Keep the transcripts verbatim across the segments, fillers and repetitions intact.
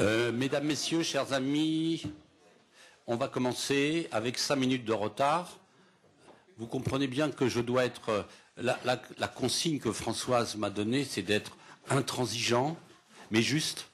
Euh, mesdames, Messieurs, chers amis, on va commencer avec cinq minutes de retard. Vous comprenez bien que je dois être... La, la, la consigne que Françoise m'a donnée, c'est d'être intransigeant, mais juste.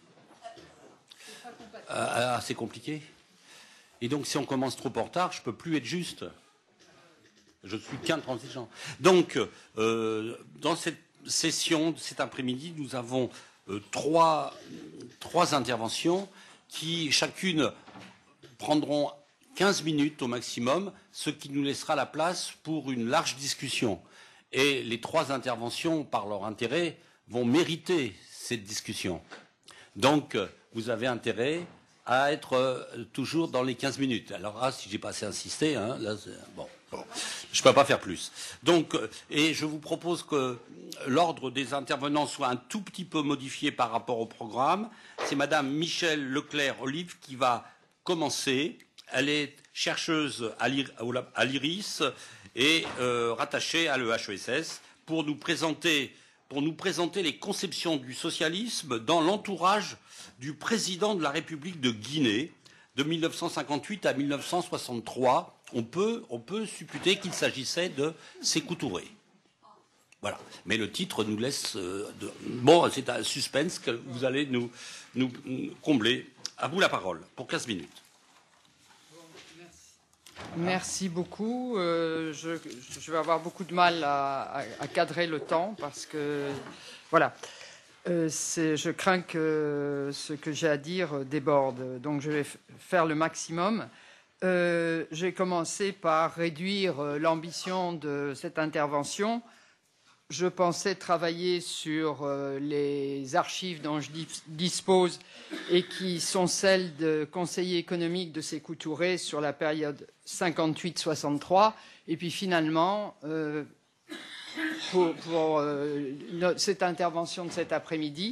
Ah, c'est compliqué. Et donc, si on commence trop en retard, je ne peux plus être juste. Je suis qu'intransigeant. Donc, euh, dans cette session de cet après-midi, nous avons euh, trois, trois interventions qui, chacune, prendront quinze minutes au maximum, ce qui nous laissera la place pour une large discussion. Et les trois interventions, par leur intérêt, vont mériter cette discussion. Donc, vous avez intérêt à être euh, toujours dans les quinze minutes. Alors, ah, si j'ai pas assez insisté, hein, là, bon, bon, je ne peux pas faire plus. Donc, euh, et je vous propose que l'ordre des intervenants soit un tout petit peu modifié par rapport au programme. C'est Madame Michèle Leclerc-Olive qui va commencer. Elle est chercheuse à l'IRIS et euh, rattachée à l'E H E S S pour nous présenter, pour nous présenter les conceptions du socialisme dans l'entourage du président de la République de Guinée de mille neuf cent cinquante-huit à mille neuf cent soixante-trois. On peut, on peut supputer qu'il s'agissait de Sékou Touré. Voilà. Mais le titre nous laisse... Euh, de... Bon, c'est un suspense que vous allez nous, nous, nous combler. À vous la parole, pour quinze minutes. Merci beaucoup. Euh, je, je vais avoir beaucoup de mal à, à, à cadrer le temps parce que, voilà, euh, je crains que ce que j'ai à dire déborde. Donc, je vais faire le maximum. Euh, j'ai commencé par réduire l'ambition de cette intervention. Je pensais travailler sur euh, les archives dont je dispose et qui sont celles de conseiller économique de Sékou Touré sur la période cinquante-huit soixante-trois. Et puis finalement, euh, pour, pour euh, cette intervention de cet après-midi,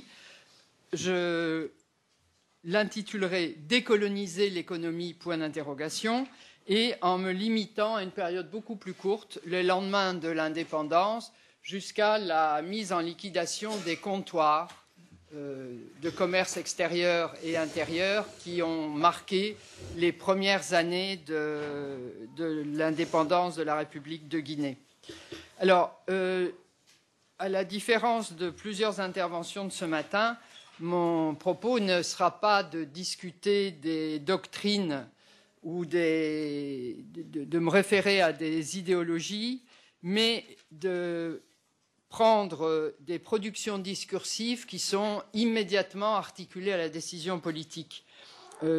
je l'intitulerai « Décoloniser l'économie ?» point d'interrogation, et en me limitant à une période beaucoup plus courte, le lendemain de l'indépendance, jusqu'à la mise en liquidation des comptoirs euh, de commerce extérieur et intérieur qui ont marqué les premières années de, de l'indépendance de la République de Guinée. Alors, euh, à la différence de plusieurs interventions de ce matin, mon propos ne sera pas de discuter des doctrines ou des, de, de me référer à des idéologies, mais de prendre des productions discursives qui sont immédiatement articulées à la décision politique. Euh,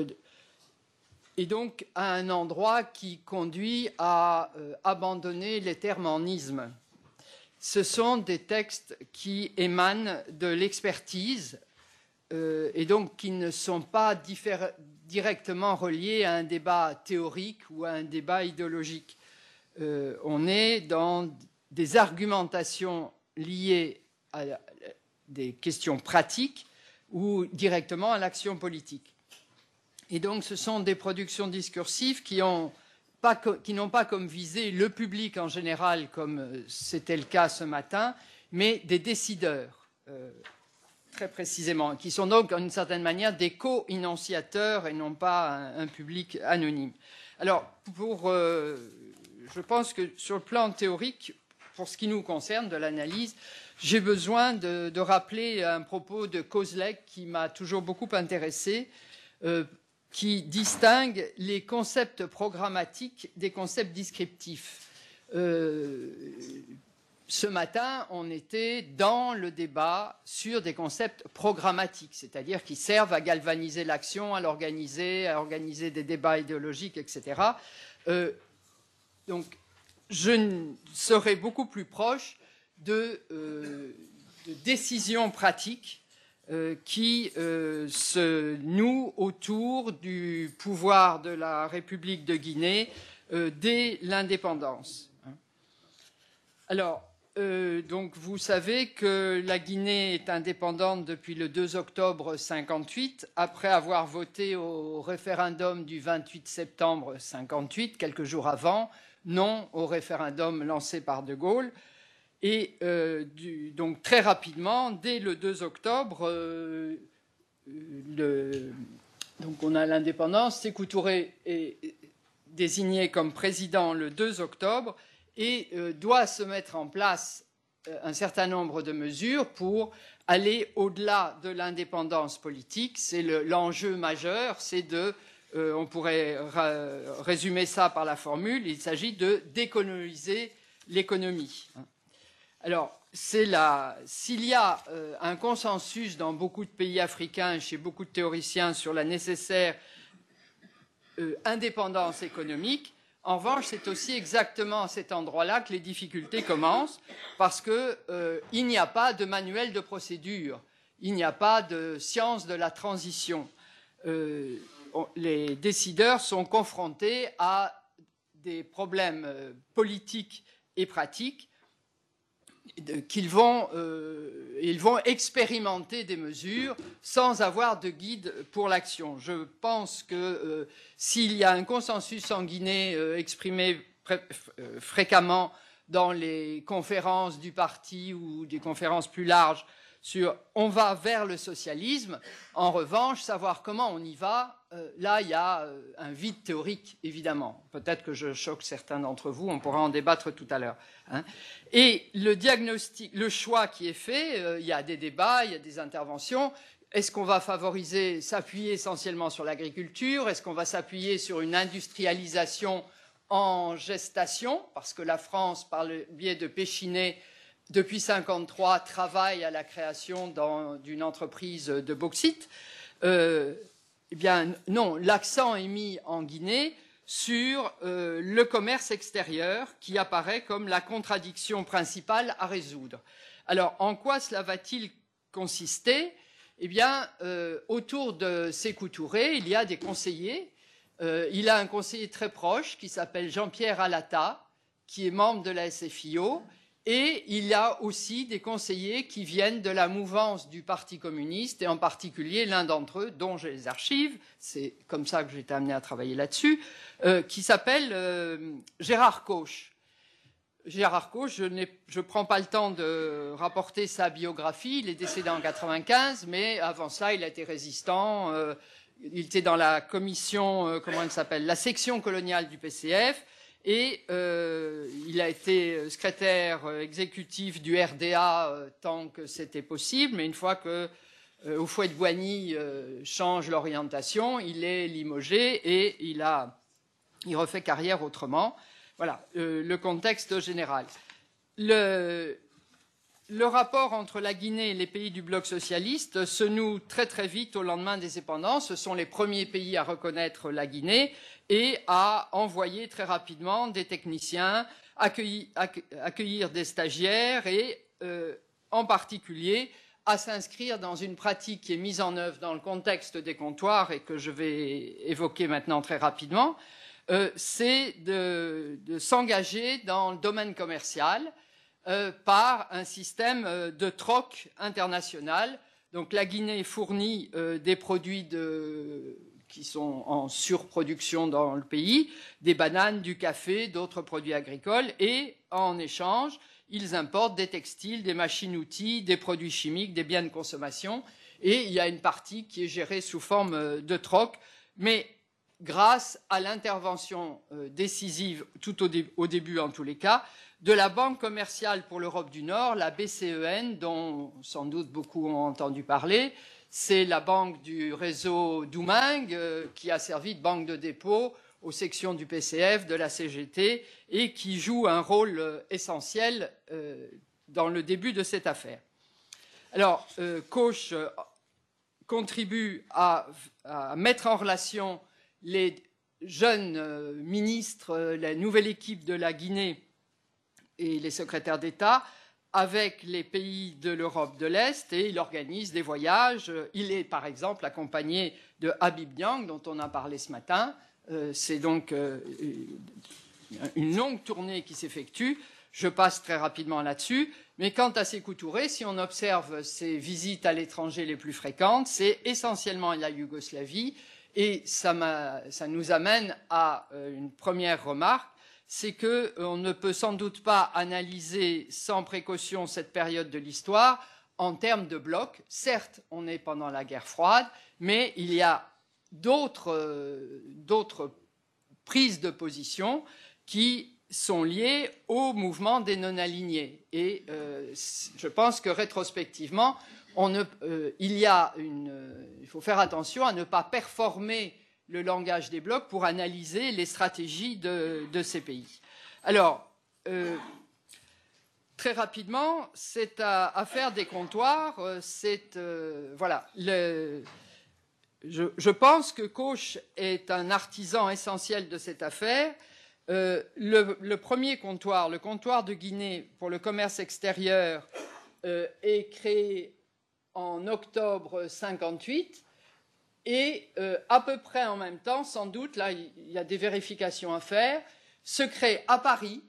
et donc à un endroit qui conduit à euh, abandonner les termes en isme. Ce sont des textes qui émanent de l'expertise euh, et donc qui ne sont pas directement reliés à un débat théorique ou à un débat idéologique. Euh, on est dans des argumentations liées à des questions pratiques ou directement à l'action politique. Et donc, ce sont des productions discursives qui n'ont pas, qui n'ont pas comme visée le public en général, comme c'était le cas ce matin, mais des décideurs, euh, très précisément, qui sont donc, d'une certaine manière, des co-énonciateurs et non pas un, un public anonyme. Alors, pour, euh, je pense que sur le plan théorique, pour ce qui nous concerne, de l'analyse, j'ai besoin de, de rappeler un propos de Kozlek qui m'a toujours beaucoup intéressé, euh, qui distingue les concepts programmatiques des concepts descriptifs. Euh, ce matin, on était dans le débat sur des concepts programmatiques, c'est-à-dire qui servent à galvaniser l'action, à l'organiser, à organiser des débats idéologiques, et cetera. Euh, donc, je serai beaucoup plus proche de, euh, de décisions pratiques euh, qui euh, se nouent autour du pouvoir de la République de Guinée euh, dès l'indépendance. Alors, euh, donc, vous savez que la Guinée est indépendante depuis le deux octobre mille neuf cent cinquante-huit, après avoir voté au référendum du vingt-huit septembre mille neuf cent cinquante-huit, quelques jours avant, non au référendum lancé par De Gaulle. Et euh, du, donc très rapidement, dès le deux octobre, euh, le, donc on a l'indépendance. Sékou Touré est désigné comme président le deux octobre et euh, doit se mettre en place euh, un certain nombre de mesures pour aller au-delà de l'indépendance politique. C'est l'enjeu le, majeur, c'est de, euh, on pourrait résumer ça par la formule, il s'agit de décoloniser l'économie. Alors, s'il y a euh, un consensus dans beaucoup de pays africains, chez beaucoup de théoriciens, sur la nécessaire euh, indépendance économique, en revanche, c'est aussi exactement à cet endroit-là que les difficultés commencent, parce qu'il euh, n'y a pas de manuel de procédure, il n'y a pas de science de la transition. Euh, on, les décideurs sont confrontés à des problèmes euh, politiques et pratiques qu'ils vont, euh, ils vont expérimenter des mesures sans avoir de guide pour l'action. Je pense que euh, s'il y a un consensus en Guinée euh, exprimé euh, fréquemment dans les conférences du parti ou des conférences plus larges sur on va vers le socialisme, en revanche, savoir comment on y va, euh, là, il y a euh, un vide théorique, évidemment. Peut-être que je choque certains d'entre vous, on pourra en débattre tout à l'heure. Hein. Et le diagnostic, le choix qui est fait, euh, il y a des débats, il y a des interventions. Est-ce qu'on va favoriser, s'appuyer essentiellement sur l'agriculture? Est-ce qu'on va s'appuyer sur une industrialisation en gestation? Parce que la France, par le biais de Péchinet, depuis mille neuf cent cinquante-trois, travaille à la création d'une entreprise de bauxite. Euh, eh bien, non, l'accent est mis en Guinée sur euh, le commerce extérieur qui apparaît comme la contradiction principale à résoudre. Alors, en quoi cela va-t-il consister? Eh bien, euh, autour de Sékou Touré, il y a des conseillers. Euh, il a un conseiller très proche qui s'appelle Jean-Pierre Alata, qui est membre de la S F I O. Et il y a aussi des conseillers qui viennent de la mouvance du Parti communiste, et en particulier l'un d'entre eux, dont j'ai les archives, c'est comme ça que j'ai été amené à travailler là-dessus, euh, qui s'appelle euh, Gérard Coche. Gérard Coche, je ne prends pas le temps de rapporter sa biographie, il est décédé en quatre-vingt-quinze, mais avant cela, il a été résistant, euh, il était dans la commission, euh, comment elle s'appelle, la section coloniale du P C F, et euh, il a été secrétaire exécutif du R D A euh, tant que c'était possible, mais une fois que euh, Houphouët-Boigny euh, change l'orientation, il est limogé et il, a, il refait carrière autrement. Voilà euh, le contexte général. Le, le rapport entre la Guinée et les pays du bloc socialiste se noue très très vite au lendemain des indépendances. Ce sont les premiers pays à reconnaître la Guinée et à envoyer très rapidement des techniciens, accueillir, accueillir des stagiaires et, euh, en particulier, à s'inscrire dans une pratique qui est mise en œuvre dans le contexte des comptoirs et que je vais évoquer maintenant très rapidement, euh, c'est de, de s'engager dans le domaine commercial euh, par un système euh, de troc international. Donc la Guinée fournit euh, des produits de qui sont en surproduction dans le pays, des bananes, du café, d'autres produits agricoles, et en échange, ils importent des textiles, des machines-outils, des produits chimiques, des biens de consommation, et il y a une partie qui est gérée sous forme de troc, mais grâce à l'intervention décisive, tout au, dé au début en tous les cas, de la Banque commerciale pour l'Europe du Nord, la B C E N, dont sans doute beaucoup ont entendu parler. C'est la banque du réseau Douming euh, qui a servi de banque de dépôt aux sections du P C F, de la C G T et qui joue un rôle euh, essentiel euh, dans le début de cette affaire. Alors, euh, Coche euh, contribue à, à mettre en relation les jeunes euh, ministres, euh, la nouvelle équipe de la Guinée et les secrétaires d'État avec les pays de l'Europe de l'Est et il organise des voyages. Il est par exemple accompagné de Habib Niang, dont on a parlé ce matin. Euh, C'est donc euh, une longue tournée qui s'effectue. Je passe très rapidement là-dessus. Mais quant à Sékou Touré, si on observe ses visites à l'étranger les plus fréquentes, c'est essentiellement la Yougoslavie. Et ça, ça nous amène à une première remarque, c'est qu'on ne peut sans doute pas analyser sans précaution cette période de l'histoire en termes de blocs. Certes, on est pendant la guerre froide, mais il y a d'autres euh, d'autres prises de position qui sont liées au mouvement des non-alignés. Et euh, je pense que rétrospectivement, on ne, euh, il, y a une, euh, il faut faire attention à ne pas performer le langage des blocs pour analyser les stratégies de, de ces pays. Alors, euh, très rapidement, cette affaire des comptoirs, c'est euh, voilà. Le, je, je pense que Koch est un artisan essentiel de cette affaire. Euh, le, le premier comptoir, le comptoir de Guinée pour le commerce extérieur, euh, est créé en octobre cinquante-huit et euh, à peu près en même temps, sans doute, là il y a des vérifications à faire, se crée à Paris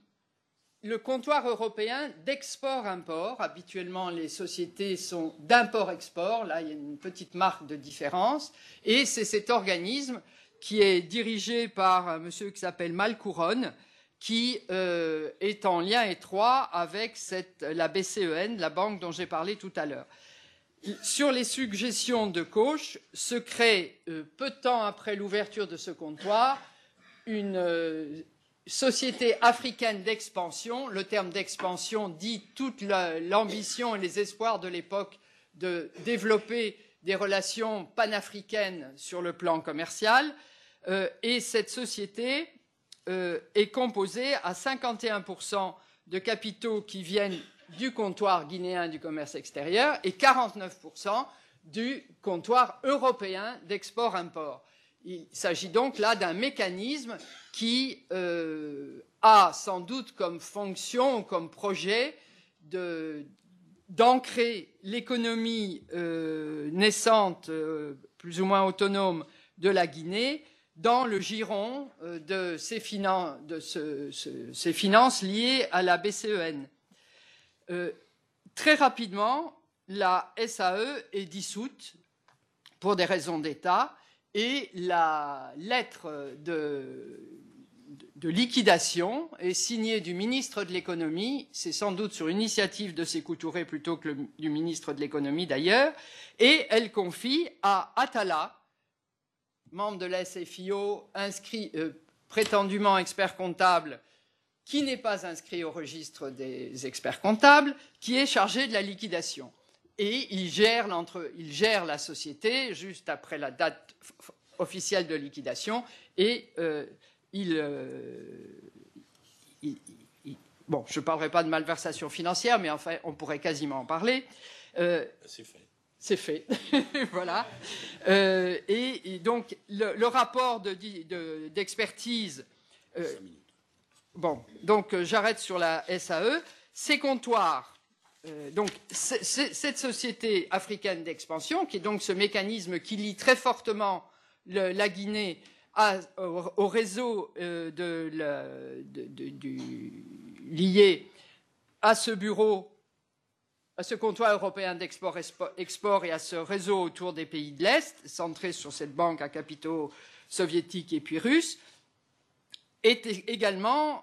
le comptoir européen d'export-import. Habituellement, les sociétés sont d'import-export. Là, il y a une petite marque de différence. Et c'est cet organisme qui est dirigé par un monsieur qui s'appelle Malcouronne, qui euh, est en lien étroit avec cette, la B C E N, la banque dont j'ai parlé tout à l'heure. Sur les suggestions de Koch, se crée, euh, peu de temps après l'ouverture de ce comptoir, une euh, société africaine d'expansion. Le terme d'expansion dit toute l'ambition et les espoirs de l'époque de développer des relations panafricaines sur le plan commercial. Euh, et cette société euh, est composée à cinquante et un pour cent de capitaux qui viennent du comptoir guinéen du commerce extérieur et quarante-neuf pour cent du comptoir européen d'export-import. Il s'agit donc là d'un mécanisme qui euh, a sans doute comme fonction, comme projet de, d'ancrer l'économie euh, naissante, euh, plus ou moins autonome, de la Guinée dans le giron euh, de, ces finan- de ce, ce, ces finances liées à la B C E N. Euh, très rapidement, la S A E est dissoute pour des raisons d'État. Et la lettre de, de liquidation est signée du ministre de l'économie, c'est sans doute sur initiative de Sékou Touré plutôt que le, du ministre de l'économie d'ailleurs, et elle confie à Atala, membre de la S F I O, inscrit, euh, prétendument expert comptable, qui n'est pas inscrit au registre des experts comptables, qui est chargé de la liquidation. Et il gère, il gère la société juste après la date officielle de liquidation et euh, il, euh, il, il... Bon, je ne parlerai pas de malversation financière, mais enfin, on pourrait quasiment en parler. Euh, c'est fait. C'est fait. Voilà. Euh, et, et donc, le, le rapport de, de, d'expertise... Euh, bon, donc euh, j'arrête sur la S A E. Ces comptoirs... Euh, donc, c'est, c'est, cette société africaine d'expansion, qui est donc ce mécanisme qui lie très fortement le, la Guinée à, au, au réseau euh, de la, de, de, du, lié à ce bureau, à ce comptoir européen d'export-export et à ce réseau autour des pays de l'Est, centré sur cette banque à capitaux soviétiques et puis russes, est également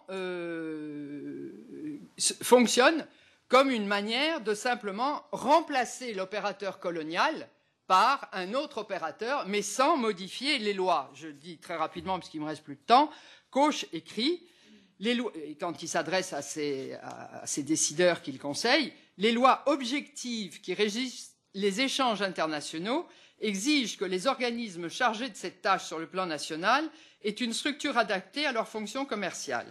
euh, fonctionne comme une manière de simplement remplacer l'opérateur colonial par un autre opérateur, mais sans modifier les lois. Je dis très rapidement, parce qu'il me reste plus de temps, Koch écrit, les lois, et quand il s'adresse à ces, à, à ces décideurs qu'il conseille, les lois objectives qui régissent les échanges internationaux exigent que les organismes chargés de cette tâche sur le plan national aient une structure adaptée à leurs fonctions commerciales.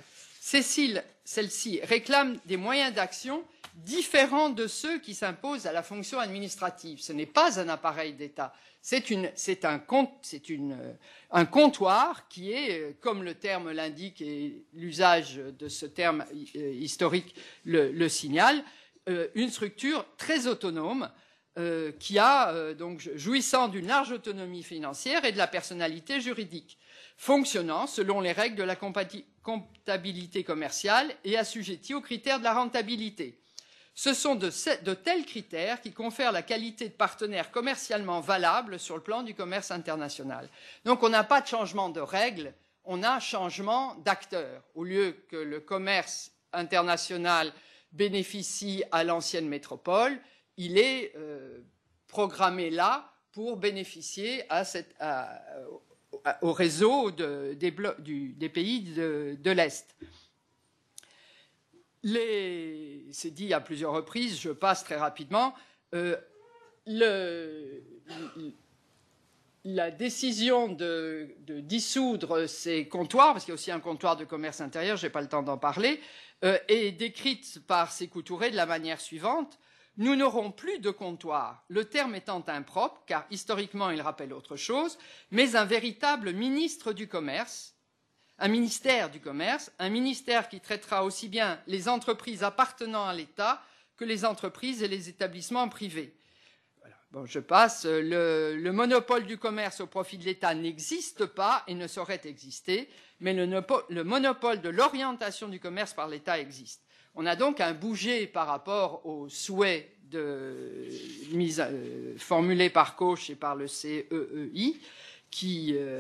Celles-ci réclament des moyens d'action différents de ceux qui s'imposent à la fonction administrative. Ce n'est pas un appareil d'État, c'est, une, c'est, un, c'est une, un comptoir qui est, comme le terme l'indique et l'usage de ce terme historique le, le signale, euh, une structure très autonome euh, qui a, euh, donc, jouissant d'une large autonomie financière et de la personnalité juridique, fonctionnant selon les règles de la comptabilité commerciale et assujettie aux critères de la rentabilité. Ce sont de, de tels critères qui confèrent la qualité de partenaire commercialement valable sur le plan du commerce international. Donc on n'a pas de changement de règles, on a changement d'acteurs. Au lieu que le commerce international bénéficie à l'ancienne métropole, il est euh, programmé là pour bénéficier à cette, à, à, au réseau de, des, du, des pays de, de l'Est. C'est dit à plusieurs reprises, je passe très rapidement, euh, le, la décision de, de dissoudre ces comptoirs, parce qu'il y a aussi un comptoir de commerce intérieur, je n'ai pas le temps d'en parler, euh, est décrite par Sékou Touré de la manière suivante. Nous n'aurons plus de comptoir, le terme étant impropre, car historiquement il rappelle autre chose, mais un véritable ministre du commerce, un ministère du commerce, un ministère qui traitera aussi bien les entreprises appartenant à l'État que les entreprises et les établissements privés. Voilà. Bon, je passe. Le, le monopole du commerce au profit de l'État n'existe pas et ne saurait exister, mais le, le monopole de l'orientation du commerce par l'État existe. On a donc un bouger par rapport aux souhaits de, mise, euh, formulés par Koch et par le C E E I qui... Euh,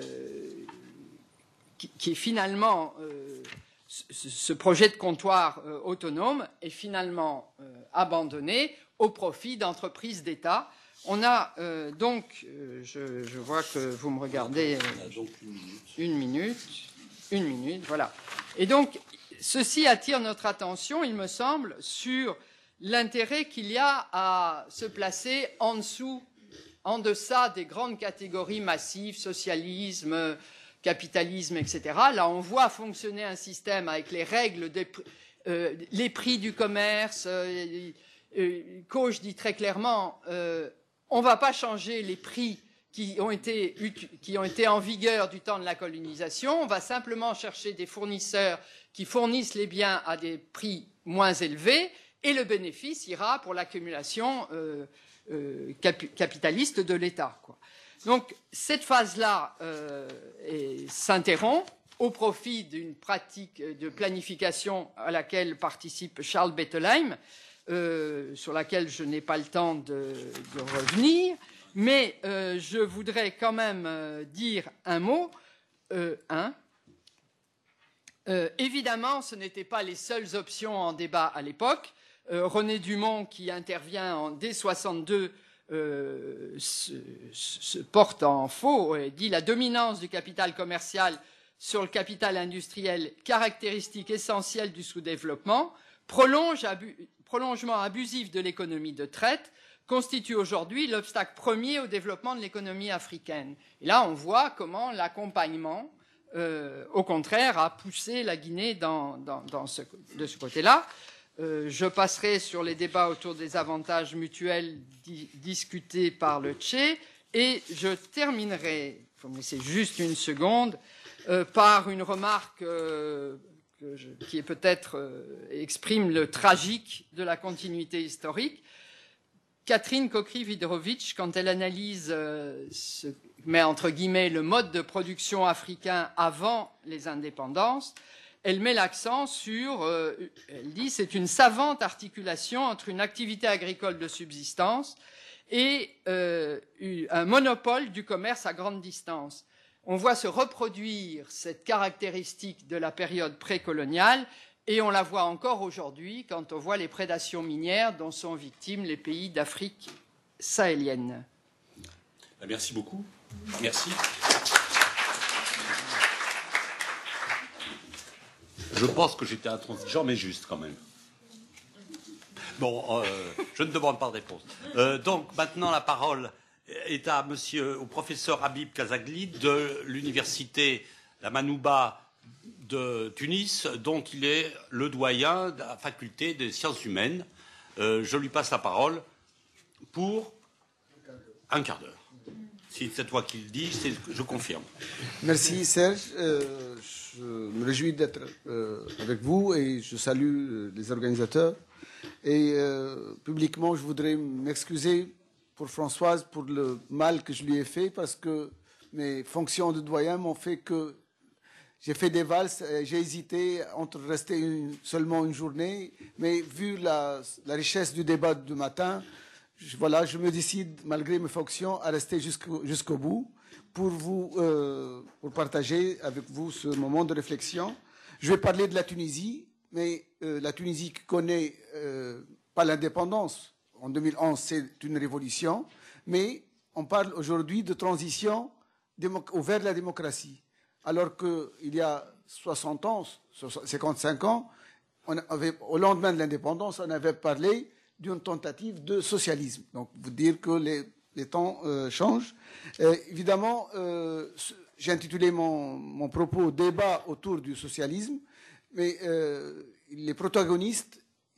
Qui, qui est finalement, euh, ce, ce projet de comptoir euh, autonome est finalement euh, abandonné au profit d'entreprises d'État. On a euh, donc, euh, je, je vois que vous me regardez, euh, donc une minute. une minute, une minute, voilà. Et donc, ceci attire notre attention, il me semble, sur l'intérêt qu'il y a à se placer en dessous, en deçà des grandes catégories massives, socialisme, capitalisme, et cetera. Là, on voit fonctionner un système avec les règles, des, euh, les prix du commerce. Euh, euh, Koch dit très clairement, euh, on ne va pas changer les prix qui ont, été, qui ont été en vigueur du temps de la colonisation. On va simplement chercher des fournisseurs qui fournissent les biens à des prix moins élevés et le bénéfice ira pour l'accumulation euh, euh, cap capitaliste de l'État, quoi. Donc, cette phase-là euh, s'interrompt au profit d'une pratique de planification à laquelle participe Charles Bettelheim, euh, sur laquelle je n'ai pas le temps de, de revenir, mais euh, je voudrais quand même euh, dire un mot. Euh, un. Euh, évidemment, ce n'étaient pas les seules options en débat à l'époque. Euh, René Dumont, qui intervient en dès soixante-deux, Euh, se, se porte en faux et dit la dominance du capital commercial sur le capital industriel, caractéristique essentielle du sous-développement, prolonge abu, prolongement abusif de l'économie de traite, constitue aujourd'hui l'obstacle premier au développement de l'économie africaine. Et là, on voit comment l'accompagnement, euh, au contraire, a poussé la Guinée dans, dans, dans ce, de ce côté-là. Euh, je passerai sur les débats autour des avantages mutuels di discutés par le Tché et je terminerai, il faut me laisser juste une seconde, euh, par une remarque euh, que je, qui est peut-être euh, exprime le tragique de la continuité historique. Catherine Kokry-Vidrovitch, quand elle analyse, euh, ce, met entre guillemets, le mode de production africain avant les indépendances, elle met l'accent sur, euh, elle dit, c'est une savante articulation entre une activité agricole de subsistance et euh, un monopole du commerce à grande distance. On voit se reproduire cette caractéristique de la période précoloniale et on la voit encore aujourd'hui quand on voit les prédations minières dont sont victimes les pays d'Afrique sahélienne. Merci beaucoup. Merci. Je pense que j'étais intransigeant, mais juste quand même. Bon, euh, je ne demande pas de réponse. Euh, donc, maintenant, la parole est à monsieur, au professeur Habib Kazagli de l'université La Manouba de Tunis, dont il est le doyen de la faculté des sciences humaines. Euh, je lui passe la parole pour un quart d'heure. Si c'est toi qui le dis, je confirme. Merci Serge. Euh, je me réjouis d'être euh, avec vous et je salue euh, les organisateurs. Et euh, publiquement, je voudrais m'excuser pour Françoise pour le mal que je lui ai fait parce que mes fonctions de doyen m'ont fait que j'ai fait des valses, j'ai hésité entre rester une, seulement une journée, mais vu la, la richesse du débat du matin, je, voilà, je me décide, malgré mes fonctions, à rester jusqu'au jusqu'au bout pour, vous, euh, pour partager avec vous ce moment de réflexion. Je vais parler de la Tunisie, mais euh, la Tunisie qui connaît euh, pas l'indépendance. en deux mille onze, c'est une révolution, mais on parle aujourd'hui de transition vers la démocratie. Alors qu'il y a soixante ans, cinquante-cinq ans, on avait, au lendemain de l'indépendance, on avait parlé d'une tentative de socialisme. Donc, vous dire que les, les temps euh, changent. Euh, évidemment, euh, j'ai intitulé mon, mon propos « Débat autour du socialisme », mais euh, les protagonistes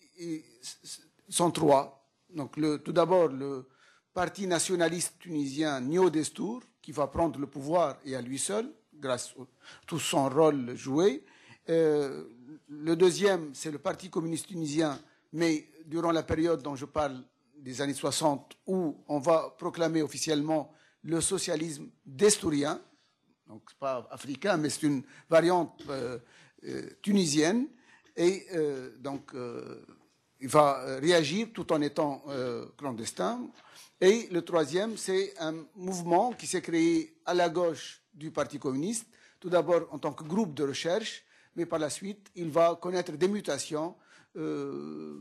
sont trois. Donc, le, tout d'abord, le parti nationaliste tunisien Nio Destour, qui va prendre le pouvoir et à lui seul, grâce à tout son rôle joué. Euh, le deuxième, c'est le Parti communiste tunisien, mais durant la période dont je parle, des années soixante, où on va proclamer officiellement le socialisme destourien. Donc, ce n'est pas africain, mais c'est une variante euh, euh, tunisienne. Et euh, donc, euh, il va réagir tout en étant euh, clandestin. Et le troisième, c'est un mouvement qui s'est créé à la gauche du Parti communiste, tout d'abord en tant que groupe de recherche, mais par la suite, il va connaître des mutations euh,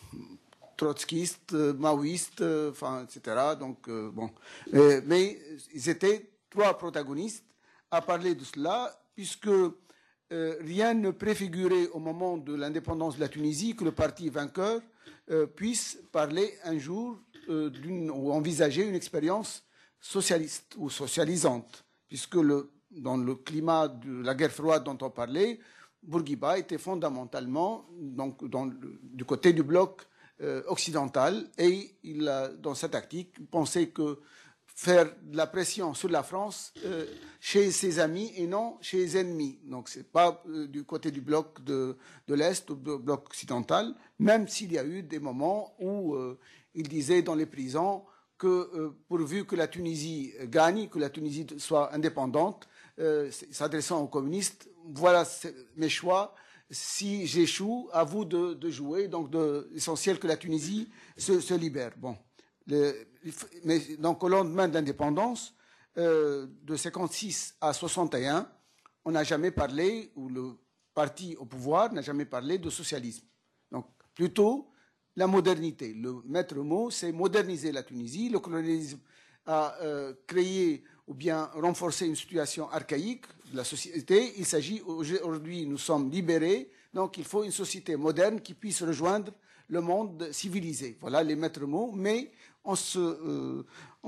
trotskistes, maoïstes, euh, enfin, et cetera. Donc, euh, bon. Euh, mais ils étaient trois protagonistes à parler de cela, puisque euh, rien ne préfigurait au moment de l'indépendance de la Tunisie que le parti vainqueur euh, puisse parler un jour euh, d'une, ou envisager une expérience socialiste ou socialisante, puisque le, dans le climat de la guerre froide dont on parlait, Bourguiba était fondamentalement donc, dans le, du côté du bloc euh, occidental, et il a, dans sa tactique, pensé que faire de la pression sur la France euh, chez ses amis et non chez les ennemis. Donc, ce n'est pas euh, du côté du bloc de, de l'Est ou du bloc occidental, même s'il y a eu des moments où euh, il disait dans les prisons que euh, pourvu que la Tunisie gagne, que la Tunisie soit indépendante, euh, s'adressant aux communistes, voilà mes choix. Si j'échoue, à vous de, de jouer. Donc, de, l'essentiel que la Tunisie se, se libère. Bon. Le, mais donc, au lendemain de l'indépendance, euh, de cinquante-six à soixante et un, on n'a jamais parlé, ou le parti au pouvoir n'a jamais parlé de socialisme. Donc, plutôt la modernité. Le maître mot, c'est moderniser la Tunisie. Le colonialisme a euh, créé ou bien renforcé une situation archaïque de la société. Il s'agit, aujourd'hui, nous sommes libérés, donc il faut une société moderne qui puisse rejoindre le monde civilisé. Voilà les maîtres mots. Mais en, ce, euh,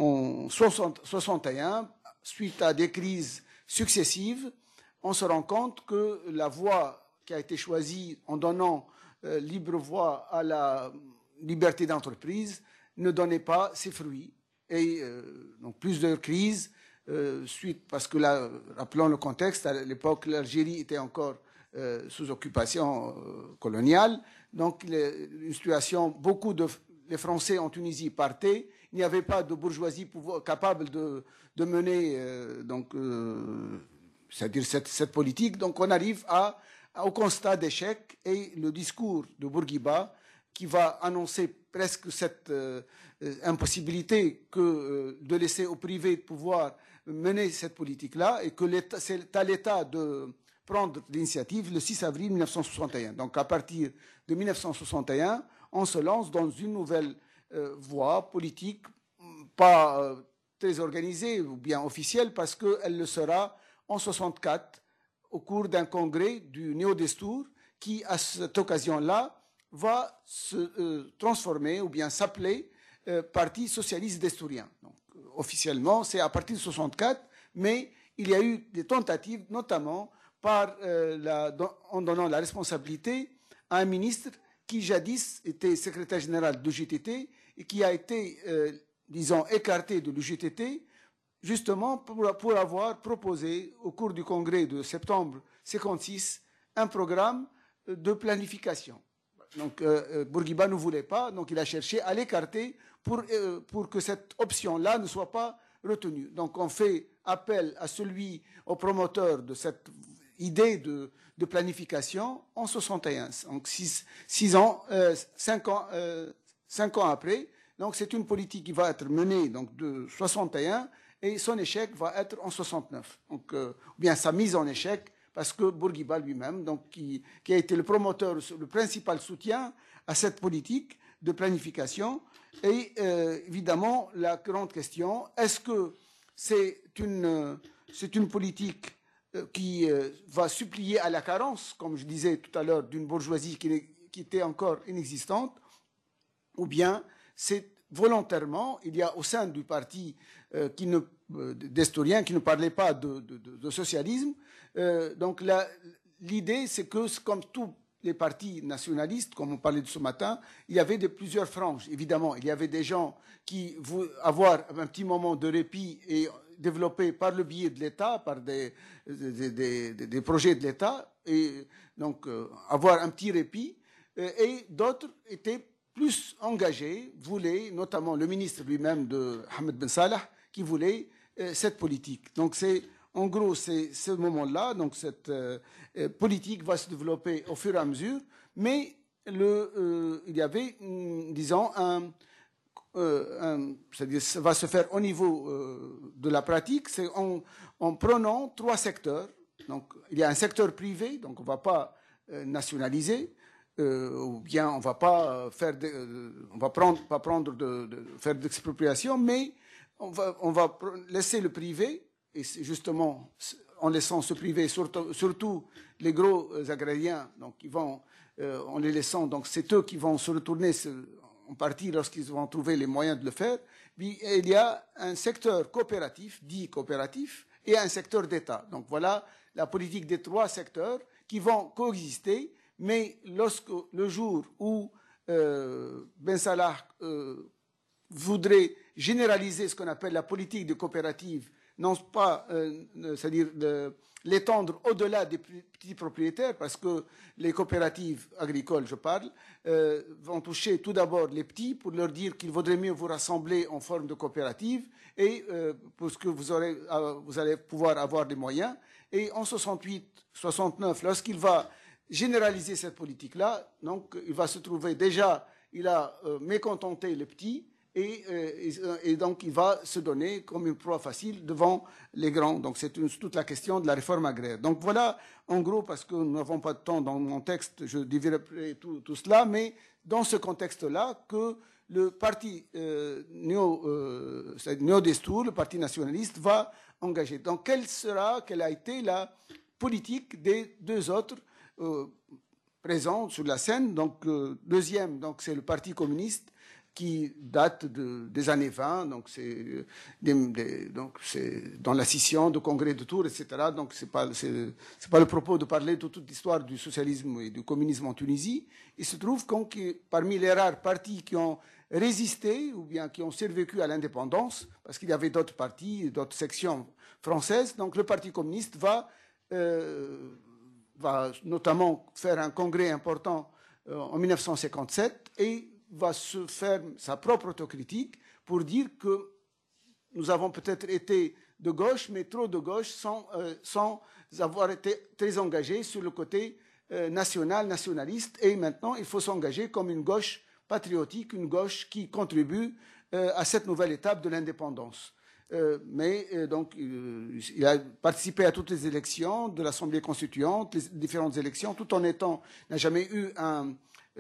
en soixante et un, suite à des crises successives, on se rend compte que la voie qui a été choisie en donnant euh, libre voie à la liberté d'entreprise ne donnait pas ses fruits. Et euh, donc plusieurs crises, euh, suite, parce que là, rappelons le contexte, à l'époque, l'Algérie était encore euh, sous occupation euh, coloniale. Donc, les, une situation, beaucoup de les Français en Tunisie partaient. Il n'y avait pas de bourgeoisie pouvoir, capable de, de mener, euh, donc, euh, c'est-à-dire cette, cette politique. Donc, on arrive à, à, au constat d'échec, et le discours de Bourguiba, qui va annoncer presque cette euh, impossibilité que euh, de laisser au privé de pouvoir mener cette politique-là, et que c'est à l'État de prendre l'initiative le six avril mille neuf cent soixante et un. Donc, à partir de mille neuf cent soixante et un, on se lance dans une nouvelle euh, voie politique, pas euh, très organisée ou bien officielle, parce qu'elle le sera en soixante-quatre, au cours d'un congrès du Nio Destour, qui, à cette occasion-là, va se euh, transformer ou bien s'appeler euh, Parti socialiste destourien. Donc, euh, officiellement, c'est à partir de soixante-quatre, mais il y a eu des tentatives, notamment par, euh, la, en donnant la responsabilité à un ministre qui jadis était secrétaire général de l'U G T T et qui a été, euh, disons, écarté de l'U G T T, justement pour, pour avoir proposé au cours du congrès de septembre cinquante-six un programme de planification. Donc, euh, Bourguiba ne voulait pas, donc il a cherché à l'écarter pour, euh, pour que cette option-là ne soit pas retenue. Donc, on fait appel à celui, au promoteur de cette idée de, de planification en soixante et un. Donc, six, six ans, euh, cinq ans, euh, cinq ans après. Donc, c'est une politique qui va être menée donc, de soixante et un, et son échec va être en soixante-neuf. Donc, euh, ou bien sa mise en échec, parce que Bourguiba lui-même, donc, qui, qui a été le promoteur, le principal soutien à cette politique, de planification. Et euh, évidemment, la grande question, est-ce que c'est une, c'est une politique qui euh, va supplier à la carence, comme je disais tout à l'heure, d'une bourgeoisie qui, qui était encore inexistante, ou bien c'est volontairement, il y a au sein du parti euh, qui ne, euh, d'historiens qui ne parlaient pas de, de, de, de socialisme. Euh, donc l'idée, c'est que, comme tous les partis nationalistes, comme on parlait de ce matin, il y avait de plusieurs franges. Évidemment, il y avait des gens qui voulaient avoir un petit moment de répit et développé par le biais de l'État, par des, des, des, des projets de l'État, et donc euh, avoir un petit répit, euh, et d'autres étaient plus engagés, voulaient, notamment le ministre lui-même de Ahmed Ben Salah, qui voulait euh, cette politique. Donc c'est, en gros, c'est ce moment-là, donc cette euh, politique va se développer au fur et à mesure, mais le, euh, il y avait, disons, un... Euh, c'est-à-dire ça va se faire au niveau euh, de la pratique, c'est en, en prenant trois secteurs. Donc, il y a un secteur privé, donc on ne va pas euh, nationaliser, euh, ou bien on ne va pas faire, de, euh, on va prendre, pas prendre de, de faire d'expropriation, mais on va, on va laisser le privé, et c'est justement en laissant ce privé, surtout, surtout les gros agrariens, donc ils vont, euh, en les laissant, donc c'est eux qui vont se retourner. Se, en partie lorsqu'ils vont trouver les moyens de le faire, il y a un secteur coopératif, dit coopératif, et un secteur d'État. Donc voilà la politique des trois secteurs qui vont coexister, mais lorsque le jour où euh, Ben Salah euh, voudrait généraliser ce qu'on appelle la politique de coopérative, non pas, euh, c'est-à-dire l'étendre au-delà des petits propriétaires, parce que les coopératives agricoles, je parle, euh, vont toucher tout d'abord les petits pour leur dire qu'il vaudrait mieux vous rassembler en forme de coopérative, et euh, parce que vous, aurez, euh, vous allez pouvoir avoir des moyens. Et en soixante-huit soixante-neuf, lorsqu'il va généraliser cette politique-là, donc il va se trouver déjà, il a euh, mécontenté les petits, Et, euh, et donc il va se donner comme une proie facile devant les grands. Donc c'est toute la question de la réforme agraire. Donc voilà, en gros, parce que nous n'avons pas de temps dans mon texte, je développerai tout, tout cela, mais dans ce contexte-là, que le parti euh, néo, euh, néo-Destour, le parti nationaliste, va engager. Donc quelle sera, quelle a été la politique des deux autres euh, présents sur la scène? Donc euh, deuxième, donc c'est le Parti communiste, qui date de, des années vingt, donc c'est dans la scission du congrès de Tours, et cetera. Donc c'est pas c'est pas le propos de parler de toute l'histoire du socialisme et du communisme en Tunisie. Il se trouve que parmi les rares partis qui ont résisté ou bien qui ont survécu à l'indépendance, parce qu'il y avait d'autres partis, d'autres sections françaises, donc le Parti communiste va euh, va notamment faire un congrès important euh, en mille neuf cent cinquante-sept et va se faire sa propre autocritique pour dire que nous avons peut-être été de gauche, mais trop de gauche, sans, euh, sans avoir été très engagés sur le côté euh, national, nationaliste. Et maintenant, il faut s'engager comme une gauche patriotique, une gauche qui contribue euh, à cette nouvelle étape de l'indépendance. Euh, mais euh, donc, euh, il a participé à toutes les élections de l'Assemblée constituante, les différentes élections, tout en étant, n'a jamais eu un...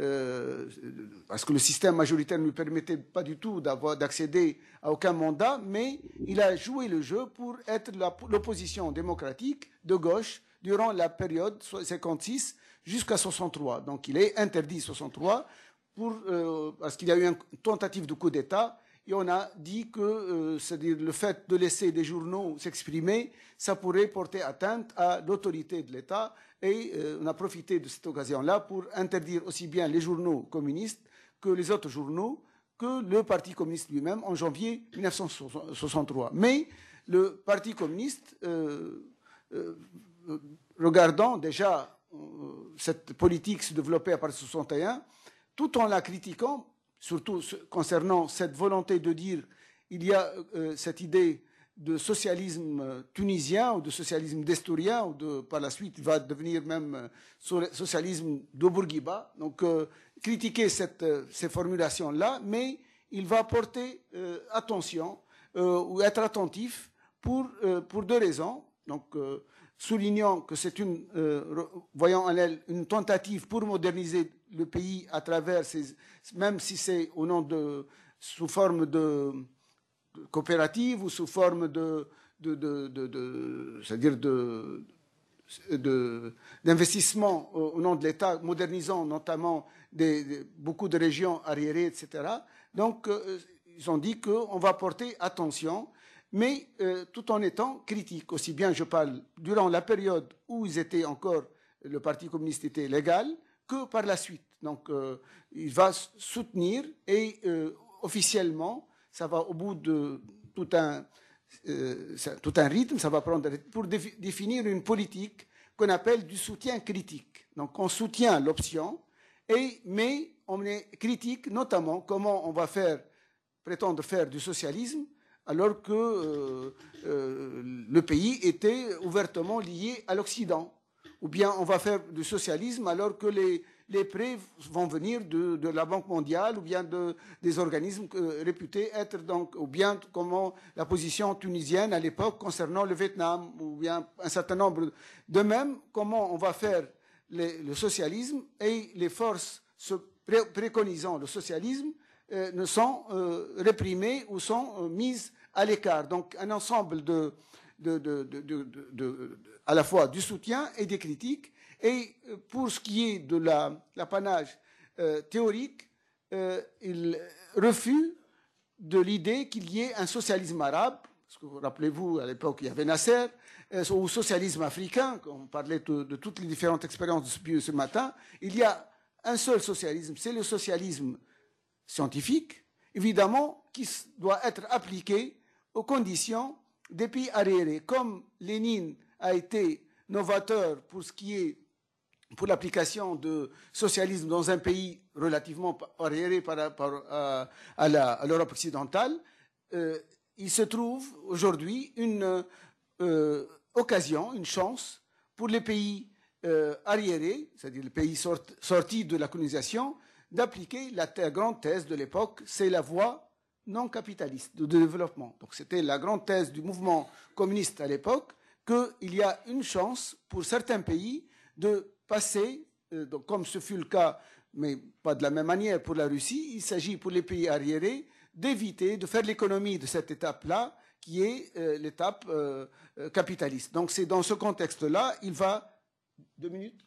Euh, parce que le système majoritaire ne lui permettait pas du tout d'accéder à aucun mandat, mais il a joué le jeu pour être l'opposition démocratique de gauche durant la période cinquante-six jusqu'à soixante-trois. Donc il est interdit soixante-trois pour, euh, parce qu'il y a eu une tentative de coup d'État. Et on a dit que euh, c'est-à-dire le fait de laisser des journaux s'exprimer, ça pourrait porter atteinte à l'autorité de l'État. Et euh, on a profité de cette occasion-là pour interdire aussi bien les journaux communistes que les autres journaux, que le Parti communiste lui-même en janvier mille neuf cent soixante-trois. Mais le Parti communiste, euh, euh, regardant déjà euh, cette politique se développer à partir de soixante et un, tout en la critiquant, surtout concernant cette volonté de dire il y a euh, cette idée de socialisme tunisien ou de socialisme destourien, ou de, par la suite il va devenir même euh, socialisme de Bourguiba. Donc euh, critiquer cette, euh, ces formulations-là, mais il va porter euh, attention euh, ou être attentif pour, euh, pour deux raisons. Donc euh, soulignant que c'est une, euh, voyant en elle une tentative pour moderniser le pays à travers, ces, même si c'est au nom de, sous forme de, de coopérative ou sous forme de, de, de, de, de c'est-à-dire de, de, d'investissement au, au nom de l'État, modernisant notamment des, des, beaucoup de régions arriérées, et cetera. Donc, euh, ils ont dit qu'on va porter attention, mais euh, tout en étant critique. Aussi bien, je parle durant la période où ils étaient encore, le Parti communiste était légal, que par la suite. Donc, euh, il va soutenir et euh, officiellement, ça va au bout de tout un, euh, tout un rythme, ça va prendre pour défi- définir une politique qu'on appelle du soutien critique. Donc, on soutient l'option, et, mais on est critique notamment comment on va faire, prétendre faire du socialisme, alors que euh, euh, le pays était ouvertement lié à l'Occident. Ou bien on va faire du socialisme alors que les, les prêts vont venir de, de la Banque mondiale ou bien de, des organismes euh, réputés être donc, ou bien comment la position tunisienne à l'époque concernant le Vietnam, ou bien un certain nombre. De même, comment on va faire les, le socialisme et les forces se pré préconisant le socialisme euh, ne sont euh, réprimées ou sont euh, mises à l'écart. Donc un ensemble de, de, de, de, de, de, de à la fois du soutien et des critiques. Et pour ce qui est de l'apanage la, euh, théorique, euh, il refuse de l'idée qu'il y ait un socialisme arabe, parce que vous rappelez-vous, à l'époque, il y avait Nasser, euh, ou socialisme africain, on parlait de, de toutes les différentes expériences depuis ce matin. Il y a un seul socialisme, c'est le socialisme scientifique, évidemment, qui doit être appliqué aux conditions des pays arriérés. Comme Lénine a été novateur pour ce qui est pour l'application de socialisme dans un pays relativement arriéré par rapport à, à l'Europe occidentale, euh, il se trouve aujourd'hui une euh, occasion, une chance pour les pays euh, arriérés, c'est-à-dire les pays sort, sortis de la colonisation, d'appliquer la, la grande thèse de l'époque, c'est la voie non capitaliste de développement. Donc c'était la grande thèse du mouvement communiste à l'époque, qu'il y a une chance pour certains pays de passer, euh, donc comme ce fut le cas, mais pas de la même manière pour la Russie, il s'agit pour les pays arriérés d'éviter de faire l'économie de cette étape-là, qui est euh, l'étape euh, euh, capitaliste. Donc c'est dans ce contexte-là, il va... Deux minutes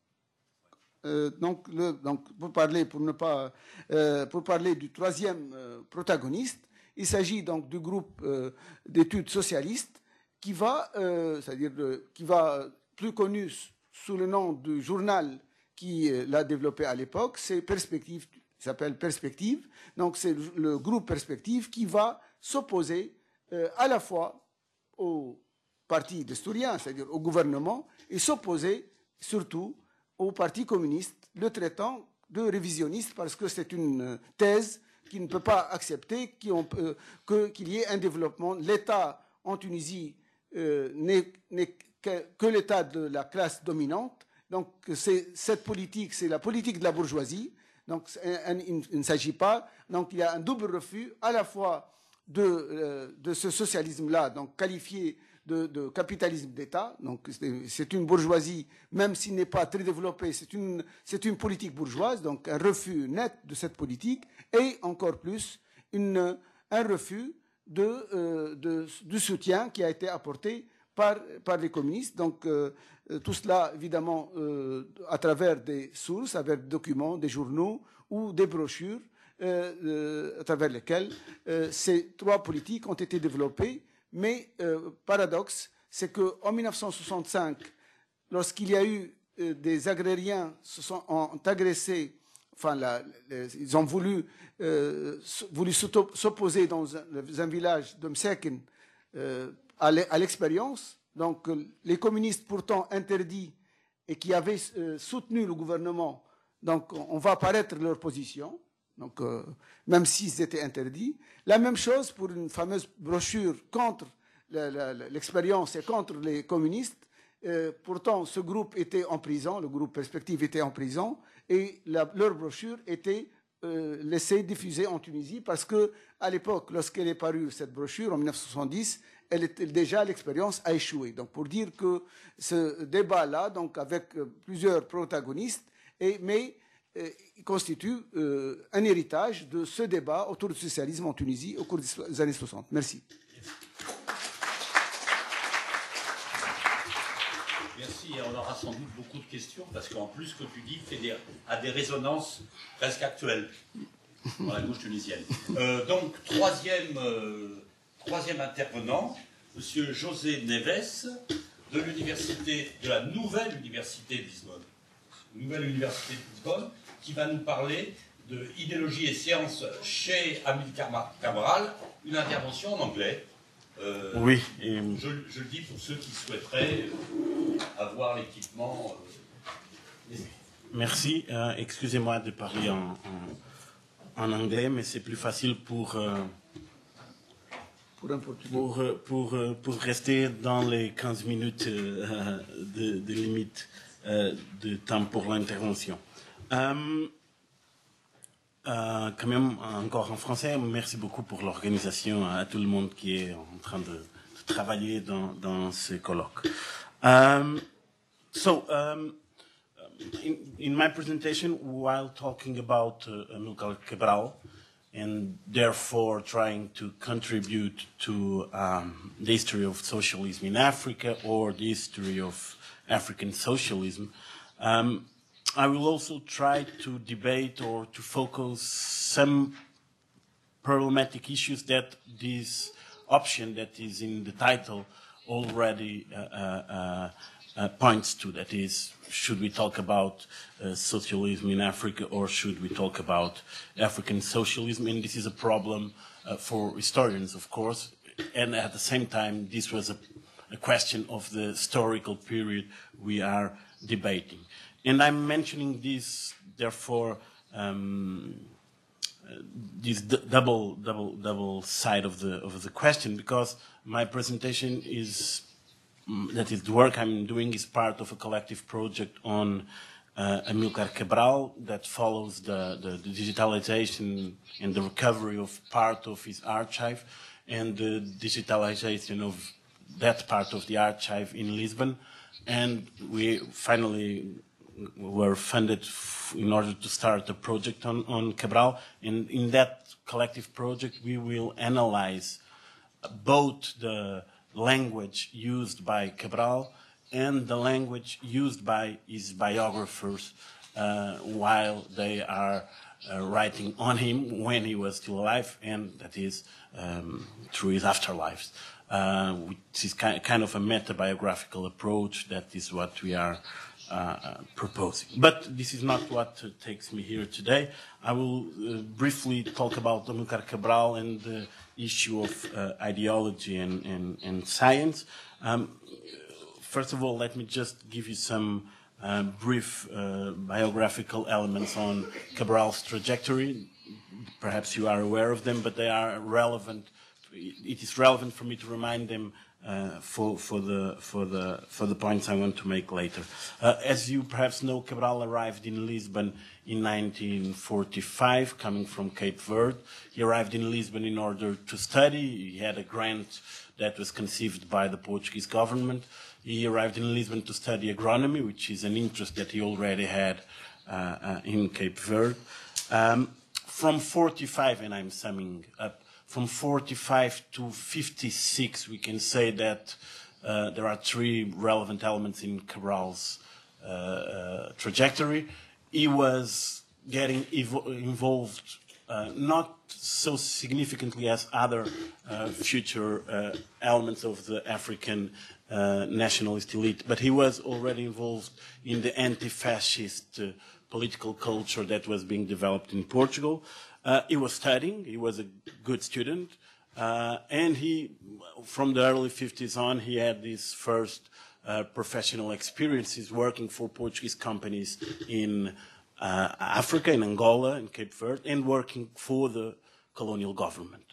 euh, donc, le, donc pour parler, pour ne pas, euh, pour parler du troisième euh, protagoniste, il s'agit donc du groupe euh, d'études socialistes qui va, euh, c'est-à-dire euh, qui va plus connu sous le nom du journal qui euh, l'a développé à l'époque, c'est Perspective, il s'appelle Perspective. Donc c'est le, le groupe Perspective qui va s'opposer euh, à la fois au parti d'Estourien, c'est-à-dire au gouvernement, et s'opposer surtout au Parti communiste, le traitant de révisionniste parce que c'est une thèse qui ne peut pas accepter qu'il euh, que, qu'il y ait un développement. L'État en Tunisie euh, n'est, n'est que, que l'État de la classe dominante. Donc c'est, cette politique, c'est la politique de la bourgeoisie. Donc un, un, il ne s'agit pas. Donc il y a un double refus à la fois de, euh, de ce socialisme-là, donc qualifié De, de capitalisme d'État. Donc c'est une bourgeoisie, même s'il n'est pas très développé, c'est une, c'est une politique bourgeoise, donc un refus net de cette politique, et encore plus une, un refus de, euh, de, du soutien qui a été apporté par, par les communistes. Donc euh, tout cela, évidemment, euh, à travers des sources, à travers des documents, des journaux ou des brochures, euh, euh, à travers lesquelles euh, ces trois politiques ont été développées. Mais euh, paradoxe, c'est qu'en mille neuf cent soixante-cinq, lorsqu'il y a eu euh, des agrariens se sont ont agressé, enfin, la, les, ils ont voulu, euh, voulu s'opposer dans un, dans un village de Msekin euh, à l'expérience. Donc les communistes pourtant interdits et qui avaient euh, soutenu le gouvernement, donc on va apparaître leur position. Donc, euh, même s'ils étaient interdits. La même chose pour une fameuse brochure contre l'expérience et contre les communistes. Euh, pourtant, ce groupe était en prison, le groupe Perspective était en prison, et la, leur brochure était euh, laissée diffuser en Tunisie parce que, à l'époque, lorsqu'elle est parue, cette brochure, en mille neuf cent soixante-dix, elle était déjà, l'expérience a échoué. Donc, pour dire que ce débat-là, donc avec euh, plusieurs protagonistes, et, mais euh, constitue euh, un héritage de ce débat autour du socialisme en Tunisie au cours des années soixante. Merci. Merci, et on aura sans doute beaucoup de questions, parce qu'en plus, ce que tu dis fait des, a des résonances presque actuelles dans la gauche tunisienne. Euh, donc, troisième, euh, troisième intervenant, M. José Neves, de l'université, de la nouvelle université de Lisbonne. Nouvelle université de Lisbonne, qui va nous parler de idéologie et sciences chez Amilcar Cabral, une intervention en anglais. Euh, oui. Et... Je, je le dis pour ceux qui souhaiteraient avoir l'équipement. Euh... Merci. Euh, excusez-moi de parler en, en, en anglais, mais c'est plus facile pour, euh, pour, pour, pour, pour rester dans les quinze minutes euh, de, de limite euh, de temps pour l'intervention. Euh, Euh, quand même, encore en français, merci beaucoup pour l'organisation, à tout le monde qui est en train de, de travailler dans, dans ce colloque. Um, so, um, in, in my presentation, while talking about uh, Amilcar Cabral, and therefore trying to contribute to um, the history of socialism in Africa or the history of African socialism, um, I will also try to debate or to focus some problematic issues that this option that is in the title already uh, uh, uh, points to. That is, should we talk about uh, socialism in Africa or should we talk about African socialism? And this is a problem uh, for historians, of course. And at the same time, this was a, a question of the historical period we are debating. And I'm mentioning this, therefore, um, uh, this d double, double, double side of the of the question, because my presentation is um, that is the work I'm doing is part of a collective project on uh, Amilcar Cabral that follows the, the, the digitalization and the recovery of part of his archive and the digitalization of that part of the archive in Lisbon, and we finally were funded in order to start a project on, on Cabral. And in that collective project, we will analyze both the language used by Cabral and the language used by his biographers uh, while they are uh, writing on him when he was still alive, and that is um, through his afterlives. Uh, which is kind of a meta-biographical approach. That is what we are Uh, uh, proposing. But this is not what uh, takes me here today. I will uh, briefly talk about Amilcar Cabral and the issue of uh, ideology and, and, and science. Um, first of all, let me just give you some uh, brief uh, biographical elements on Cabral's trajectory. Perhaps you are aware of them, but they are relevant. It is relevant for me to remind them Uh, for, for, the, for, the, for the points I want to make later. Uh, as you perhaps know, Cabral arrived in Lisbon in nineteen forty-five, coming from Cape Verde. He arrived in Lisbon in order to study. He had a grant that was conceived by the Portuguese government. He arrived in Lisbon to study agronomy, which is an interest that he already had uh, uh, in Cape Verde. Um, from forty-five, and I'm summing up, from forty-five to fifty-six, we can say that uh, there are three relevant elements in Cabral's uh, uh, trajectory. He was getting involved uh, not so significantly as other uh, future uh, elements of the African uh, nationalist elite, but he was already involved in the anti-fascist uh, political culture that was being developed in Portugal. Uh, he was studying, he was a good student, uh, and he, from the early fifties on, he had his first uh, professional experiences working for Portuguese companies in uh, Africa, in Angola, in Cape Verde, and working for the colonial government.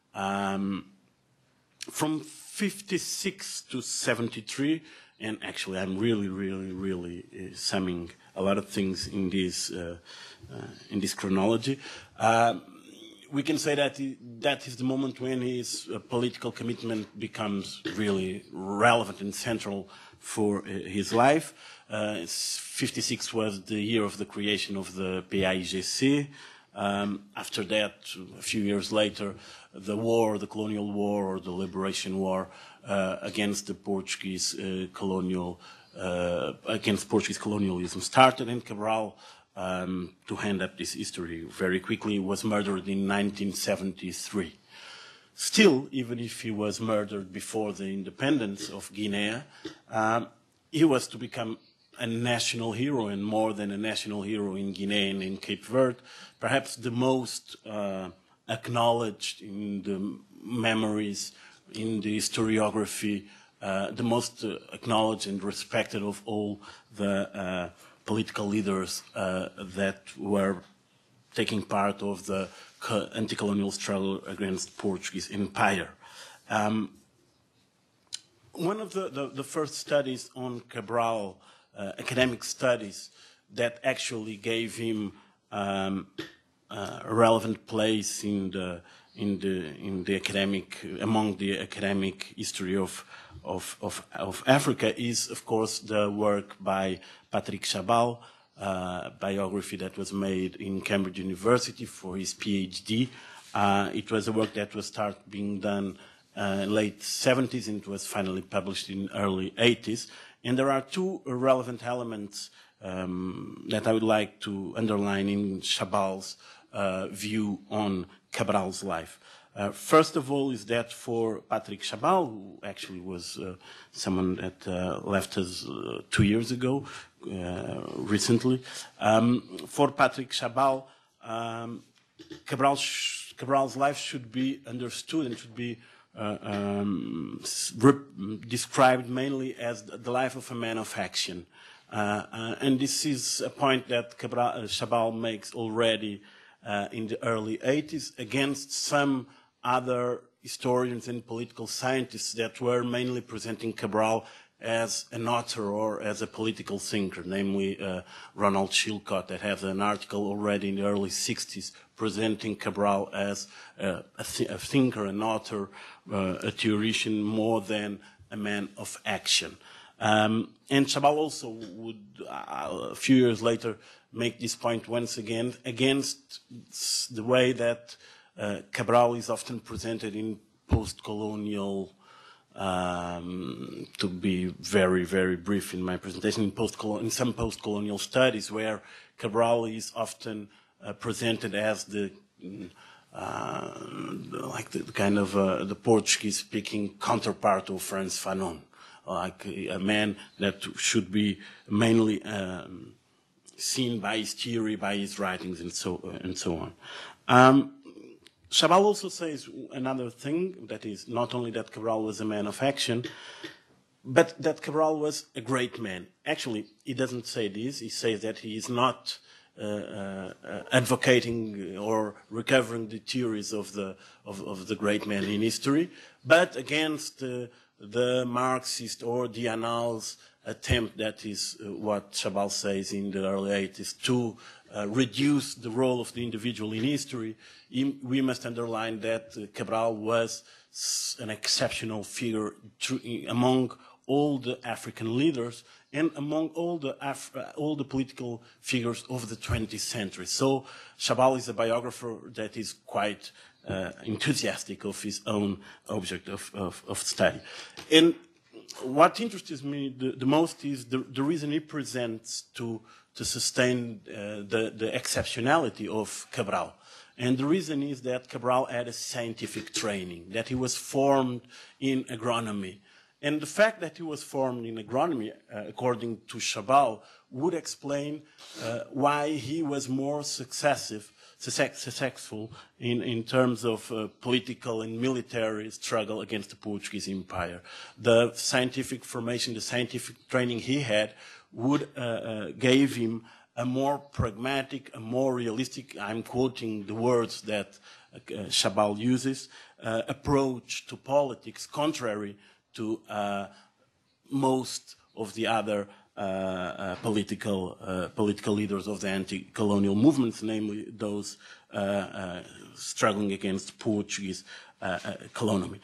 Um, from fifty-six to seventy-three, and actually I'm really, really, really uh, summing a lot of things in this, uh, uh, in this chronology, uh, we can say that he, that is the moment when his uh, political commitment becomes really relevant and central for uh, his life. Uh, fifty-six was the year of the creation of the P A I G C. Um, after that, a few years later, the war, the colonial war or the liberation war uh, against the Portuguese uh, colonial, uh, against Portuguese colonialism started, and Cabral, um, to hand up this history very quickly, was murdered in nineteen seventy-three. Still, even if he was murdered before the independence of Guinea, um, he was to become a national hero, and more than a national hero in Guinea and in Cape Verde, perhaps the most uh, acknowledged in the memories, in the historiography, uh, the most uh, acknowledged and respected of all the uh, political leaders uh, that were taking part of the anti-colonial struggle against Portuguese empire. Um, one of the, the, the first studies on Cabral, Uh, academic studies that actually gave him um, uh, a relevant place in the in the in the academic among the academic history of of of, of Africa is, of course, the work by Patrick Chabal, uh, biography that was made in Cambridge University for his PhD. Uh, it was a work that was started being done uh, late seventies and it was finally published in early eighties. And there are two relevant elements um, that I would like to underline in Chabal's uh, view on Cabral's life. Uh, first of all is that for Patrick Chabal, who actually was uh, someone that uh, left us uh, two years ago, uh, recently, um, for Patrick Chabal, um, Cabral's, Cabral's life should be understood and should be Uh, um, described mainly as the life of a man of action. Uh, uh, and this is a point that Cabral, uh, Chabal makes already uh, in the early eighties against some other historians and political scientists that were mainly presenting Cabral as an author or as a political thinker, namely uh, Ronald Chilcott, that has an article already in the early sixties presenting Cabral as uh, a, th a thinker, an author, uh, a theoretician, more than a man of action. Um, and Chabal also would, uh, a few years later, make this point once again against the way that uh, Cabral is often presented in post-colonial, um, to be very, very brief in my presentation, in, post in some post-colonial studies where Cabral is often uh, presented as the, uh, like the, the kind of uh, the Portuguese-speaking counterpart of Frantz Fanon, like a, a man that should be mainly um, seen by his theory, by his writings, and so and so on. Um, Chabal also says another thing, that is not only that Cabral was a man of action, but that Cabral was a great man. Actually, he doesn't say this. He says that he is not uh, uh, advocating or recovering the theories of the of, of the great man in history, but against uh, the Marxist or the Annals attempt, that is uh, what Chabal says in the early eighties, to uh, reduce the role of the individual in history. We must underline that uh, Cabral was an exceptional figure among all the African leaders and among all the, Af all the political figures of the twentieth century. So Chabal is a biographer that is quite uh, enthusiastic of his own object of, of, of study. And what interests me the, the most is the, the reason he presents to, to sustain uh, the, the exceptionality of Cabral. And the reason is that Cabral had a scientific training, that he was formed in agronomy. And the fact that he was formed in agronomy, uh, according to Chabal, would explain uh, why he was more successive, successful in, in terms of uh, political and military struggle against the Portuguese Empire. The scientific formation, the scientific training he had would uh, uh, gave him a more pragmatic, a more realistic, I'm quoting the words that uh, Chabal uses, uh, approach to politics, contrary to uh, most of the other uh, uh, political uh, political leaders of the anti-colonial movements, namely those uh, uh, struggling against Portuguese uh, uh, colony.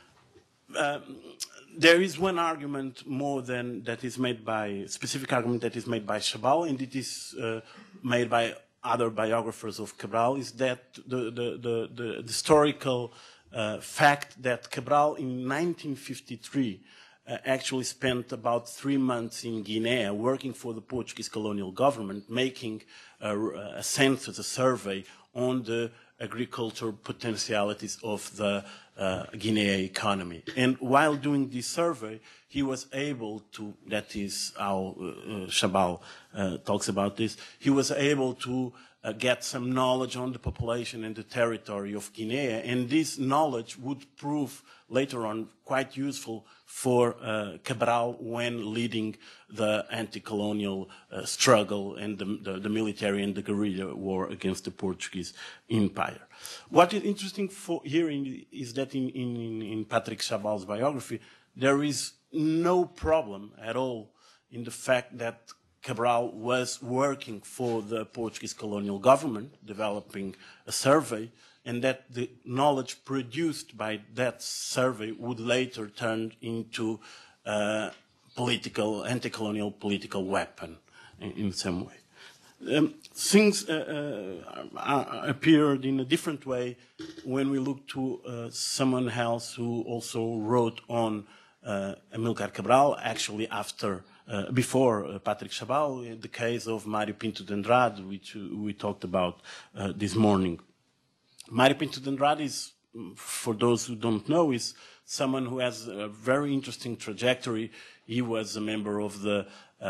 Um, there is one argument more than that is made by, specific argument that is made by Cabral, and it is uh, made by other biographers of Cabral, is that the, the, the, the, the historical uh, fact that Cabral in nineteen fifty-three uh, actually spent about three months in Guinea working for the Portuguese colonial government, making a, a census, a survey on the agricultural potentialities of the uh, Guinea economy. And while doing this survey, he was able to, that is how uh, uh, Cabral uh, talks about this, he was able to uh, get some knowledge on the population and the territory of Guinea, and this knowledge would prove later on quite useful for uh, Cabral when leading the anti-colonial uh, struggle and the, the, the military and the guerrilla war against the Portuguese Empire. What is interesting for here in, is that in, in, in Patrick Chabal's biography, there is no problem at all in the fact that Cabral was working for the Portuguese colonial government, developing a survey, and that the knowledge produced by that survey would later turn into a political, anti-colonial political weapon in, in some way. Um, things uh, uh, appeared in a different way when we look to uh, someone else who also wrote on uh, Amílcar Cabral, actually after, uh, before uh, Patrick Cabral, in the case of Mário Pinto de Andrade, which we talked about uh, this morning. Mário Pinto de Andrade is, for those who don't know, is someone who has a very interesting trajectory. He was a member of the uh,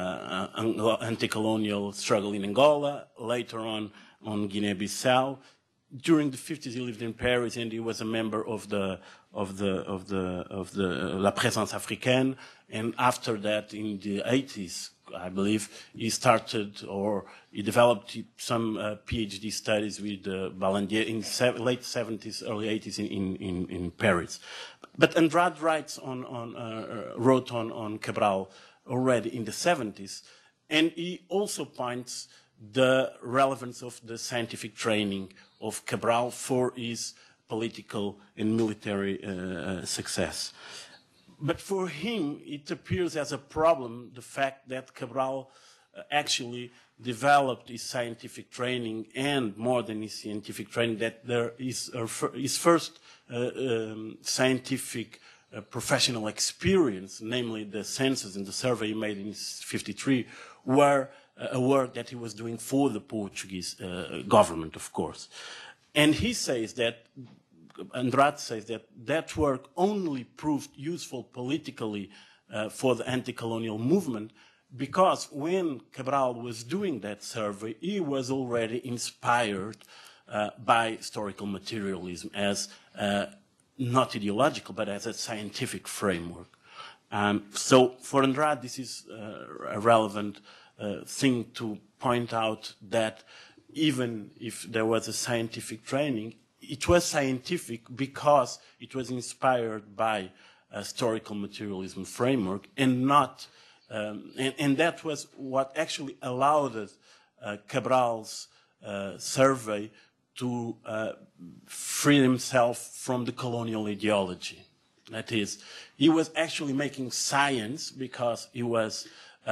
uh, anti-colonial struggle in Angola, later on on Guinea-Bissau. During the fifties, he lived in Paris, and he was a member of the of the of the of the La Présence Africaine. And after that, in the eighties, I believe, he started or he developed some uh, PhD studies with uh, Ballandier in se late seventies, early eighties in, in, in Paris. But Andrade writes on, on, uh, wrote on, on Cabral already in the seventies, and he also points the relevance of the scientific training of Cabral for his political and military uh, success. But for him, it appears as a problem, the fact that Cabral uh, actually developed his scientific training, and more than his scientific training, that there is uh, his first uh, um, scientific uh, professional experience, namely the census and the survey he made in fifty-three, were uh, a work that he was doing for the Portuguese uh, government, of course. And he says that Andrade says that that work only proved useful politically uh, for the anti-colonial movement because when Cabral was doing that survey, he was already inspired uh, by historical materialism as uh, not ideological, but as a scientific framework. Um, so for Andrade, this is uh, a relevant uh, thing to point out that even if there was a scientific training, it was scientific because it was inspired by a historical materialism framework and not, um, and, and that was what actually allowed us, uh, Cabral's uh, survey to uh, free himself from the colonial ideology. That is, he was actually making science because he was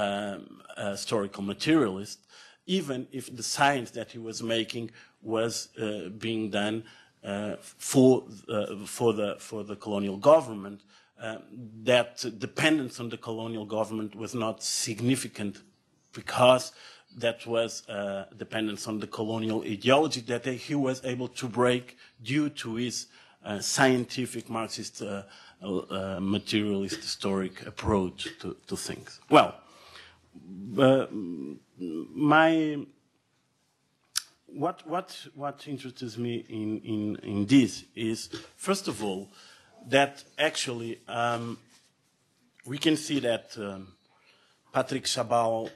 um, a historical materialist, even if the science that he was making was uh, being done uh, for uh, for the for the colonial government. Uh, that dependence on the colonial government was not significant because that was uh, dependence on the colonial ideology that he was able to break due to his uh, scientific Marxist uh, uh, materialist historic approach to, to things. Well, uh, my what what what interests me in, in in this is, first of all, that actually um, we can see that um, Patrick Cabral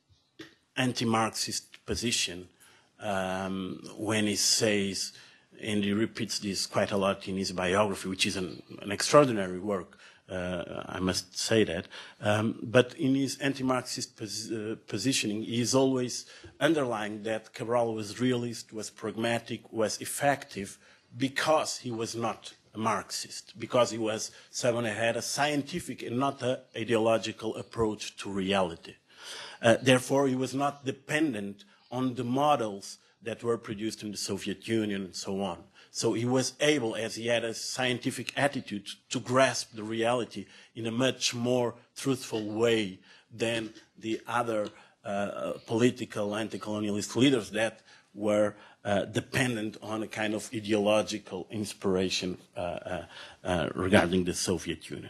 anti-Marxist position um, when he says, and he repeats this quite a lot in his biography, which is an, an extraordinary work, Uh, I must say that. Um, but in his anti-Marxist pos uh, positioning, he is always underlying that Cabral was realist, was pragmatic, was effective, because he was not a Marxist, because he was someone who had a scientific and not an ideological approach to reality. Uh, therefore, he was not dependent on the models that were produced in the Soviet Union and so on. So he was able, as he had a scientific attitude, to grasp the reality in a much more truthful way than the other uh, political anti-colonialist leaders that were uh, dependent on a kind of ideological inspiration uh, uh, uh, regarding the Soviet Union.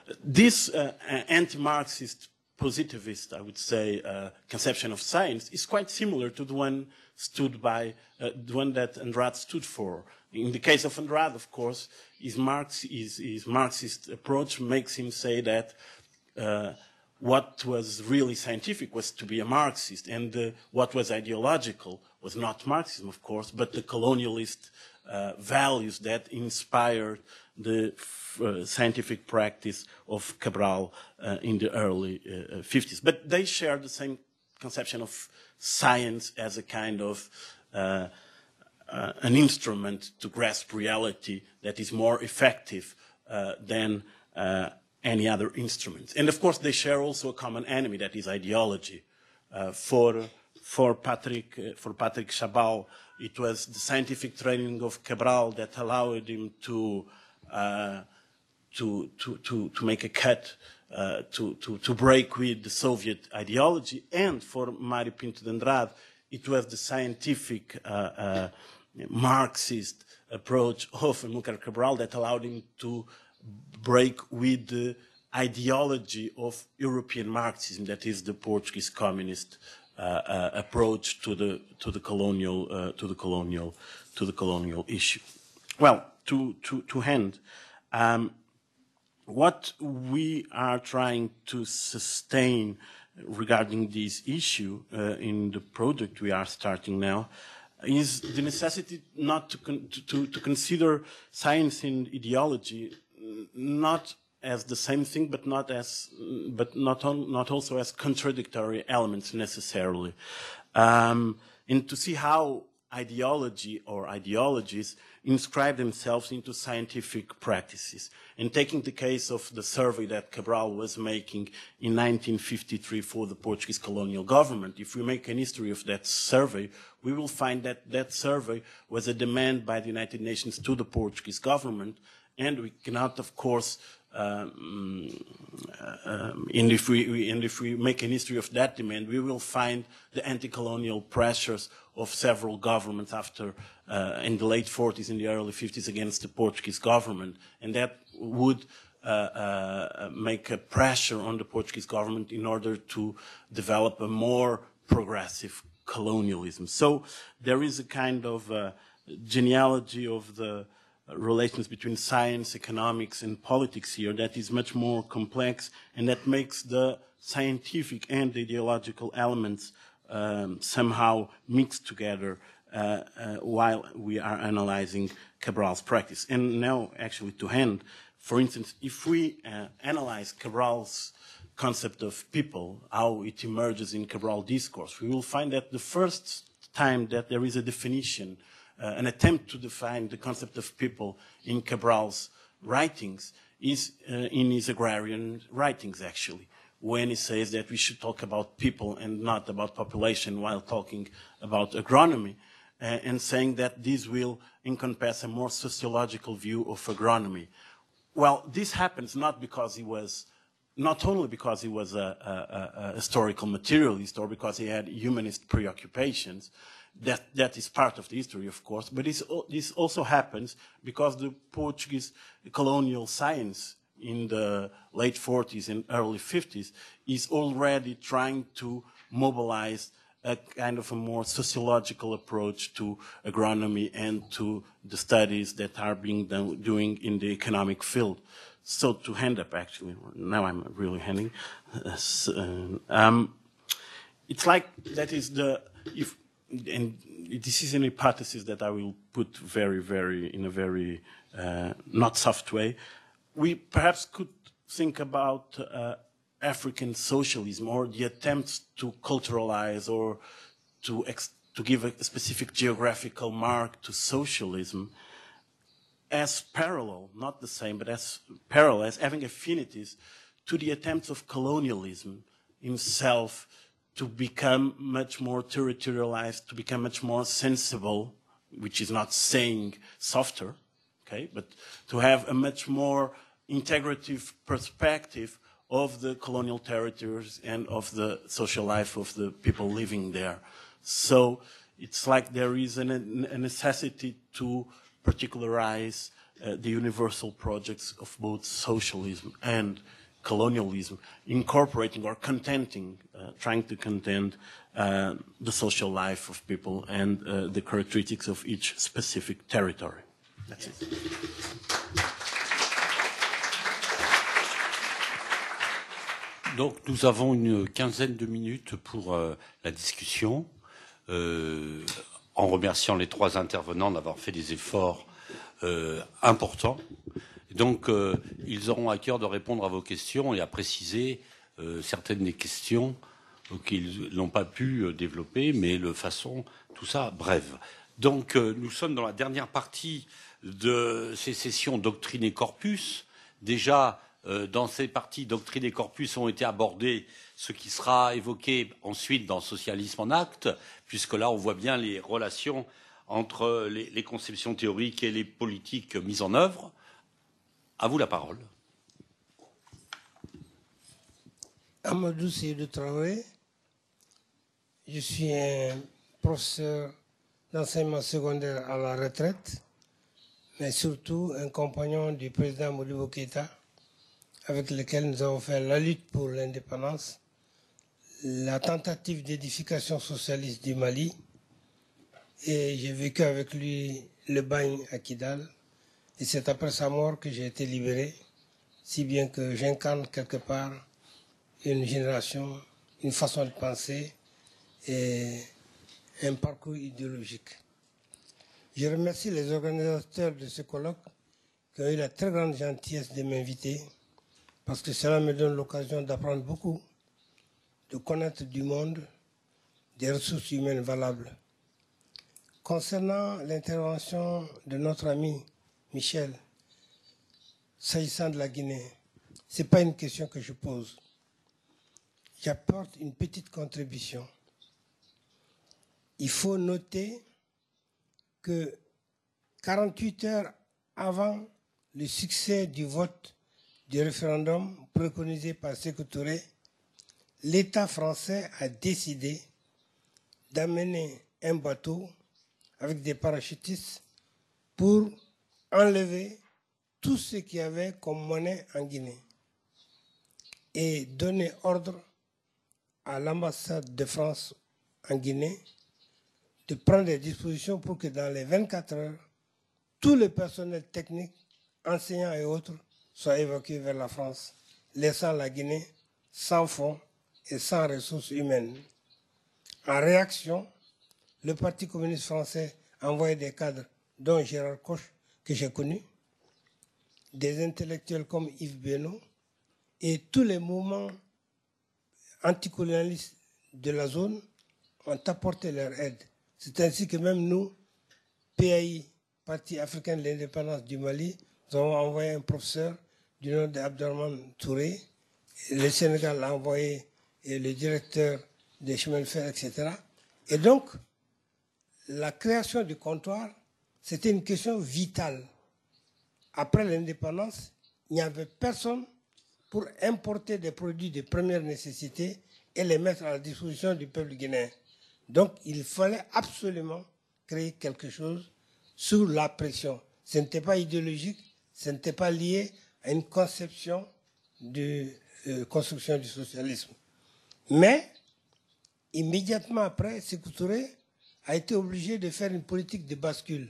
This uh, anti-Marxist positivist, I would say, uh, conception of science is quite similar to the one stood by, uh, the one that Andrade stood for. In the case of Andrade, of course, his, Marx, his, his Marxist approach makes him say that uh, what was really scientific was to be a Marxist, and uh, what was ideological was not Marxism, of course, but the colonialist uh, values that inspired the uh, scientific practice of Cabral uh, in the early uh, fifties. But they share the same conception of science as a kind of uh, uh, an instrument to grasp reality that is more effective uh, than uh, any other instrument. And of course, they share also a common enemy, that is ideology. Uh, for for Patrick uh, for Patrick Chabal, it was the scientific training of Cabral that allowed him to uh, to, to to to make a cut, uh, to to to break with the Soviet ideology. And for Mário Pinto de Andrade, it was the scientific uh, uh, Marxist approach of Amílcar Cabral that allowed him to break with the ideology of European Marxism, that is the Portuguese communist uh, uh, approach to the to the colonial uh, to the colonial to the colonial issue. Well, to to to end, um, what we are trying to sustain regarding this issue uh, in the project we are starting now is the necessity not to con to, to consider science and ideology not as the same thing, but not as, but not on, not also as contradictory elements necessarily, um, and to see how ideology or ideologies inscribe themselves into scientific practices. And taking the case of the survey that Cabral was making in nineteen fifty-three for the Portuguese colonial government, if we make an history of that survey, we will find that that survey was a demand by the United Nations to the Portuguese government. And we cannot, of course, um, um, and, if we, we, and if we make an history of that demand, we will find the anti-colonial pressures of several governments after, uh, in the late forties, in the early fifties, against the Portuguese government. And that would uh, uh, make a pressure on the Portuguese government in order to develop a more progressive colonialism. So there is a kind of uh, genealogy of the relations between science, economics, and politics here that is much more complex, and that makes the scientific and the ideological elements um, somehow mixed together uh, uh, while we are analyzing Cabral's practice. And now, actually, to end, for instance, if we uh, analyze Cabral's concept of people, how it emerges in Cabral discourse, we will find that the first time that there is a definition Uh, an attempt to define the concept of people in Cabral's writings is uh, in his agrarian writings, actually, when he says that we should talk about people and not about population while talking about agronomy, uh, and saying that this will encompass a more sociological view of agronomy. Well, this happens not because he was, not only because he was a, a, a historical materialist or because he had humanist preoccupations. That, that is part of the history, of course, but this, this also happens because the Portuguese colonial science in the late forties and early fifties is already trying to mobilize a kind of a more sociological approach to agronomy and to the studies that are being done doing in the economic field. So to hand up, actually, now I'm really handing. Uh, um, it's like that is the, if, and this is an hypothesis that I will put very, very, in a very uh, not soft way. We perhaps could think about uh, African socialism or the attempts to culturalize or to, ex to give a specific geographical mark to socialism as parallel, not the same, but as parallel, as having affinities to the attempts of colonialism himself to become much more territorialized, to become much more sensible, which is not saying softer, okay, but to have a much more integrative perspective of the colonial territories and of the social life of the people living there. So it's like there is an, a necessity to particularize uh, the universal projects of both socialism and colonialism, incorporating or contenting, uh, trying to contend uh, the social life of people and uh, the characteristics of each specific territory. That's it. Donc nous avons une quinzaine de minutes pour euh, la discussion, euh, en remerciant les trois intervenants d'avoir fait des efforts euh, importants. Donc euh, ils auront à cœur de répondre à vos questions et à préciser euh, certaines des questions euh, qu'ils n'ont pas pu euh, développer, mais de façon, tout ça, brève. Donc euh, nous sommes dans la dernière partie de ces sessions Doctrine et Corpus. Déjà, dans ces parties doctrine et corpus ont été abordés ce qui sera évoqué ensuite dans Socialisme en acte, puisque là on voit bien les relations entre les, les conceptions théoriques et les politiques mises en œuvre. À vous la parole. Amadou Seydou Traoré, je suis un professeur d'enseignement secondaire à la retraite, mais surtout un compagnon du président Modibo Keïta, avec lequel nous avons fait la lutte pour l'indépendance, la tentative d'édification socialiste du Mali, et j'ai vécu avec lui le bagne à Kidal, et c'est après sa mort que j'ai été libéré, si bien que j'incarne quelque part une génération, une façon de penser et un parcours idéologique. Je remercie les organisateurs de ce colloque qui ont eu la très grande gentillesse de m'inviter, parce que cela me donne l'occasion d'apprendre beaucoup, de connaître du monde, des ressources humaines valables. Concernant l'intervention de notre ami Michel, s'agissant de la Guinée, ce n'est pas une question que je pose. J'apporte une petite contribution. Il faut noter que quarante-huit heures avant le succès du vote du référendum préconisé par Sékou Touré, l'État français a décidé d'amener un bateau avec des parachutistes pour enlever tout ce qu'il y avait comme monnaie en Guinée et donner ordre à l'ambassade de France en Guinée de prendre des dispositions pour que dans les vingt-quatre heures, tout le personnel technique, enseignants et autres, soit évacué vers la France, laissant la Guinée sans fonds et sans ressources humaines. En réaction, le Parti communiste français a envoyé des cadres, dont Gérard Koch, que j'ai connu, des intellectuels comme Yves Benoît, et tous les mouvements anticolonialistes de la zone ont apporté leur aide. C'est ainsi que même nous, P A I, Parti africain de l'indépendance du Mali, nous avons envoyé un professeur du nom d'Abdelrahman Touré. Le Sénégal a envoyé le directeur des chemins de fer, et cetera. Et donc, la création du comptoir, c'était une question vitale. Après l'indépendance, il n'y avait personne pour importer des produits de première nécessité et les mettre à la disposition du peuple guinéen. Donc, il fallait absolument créer quelque chose sous la pression. Ce n'était pas idéologique, ce n'était pas lié à une conception de euh, construction du socialisme. Mais, immédiatement après, Sékou Touré a été obligé de faire une politique de bascule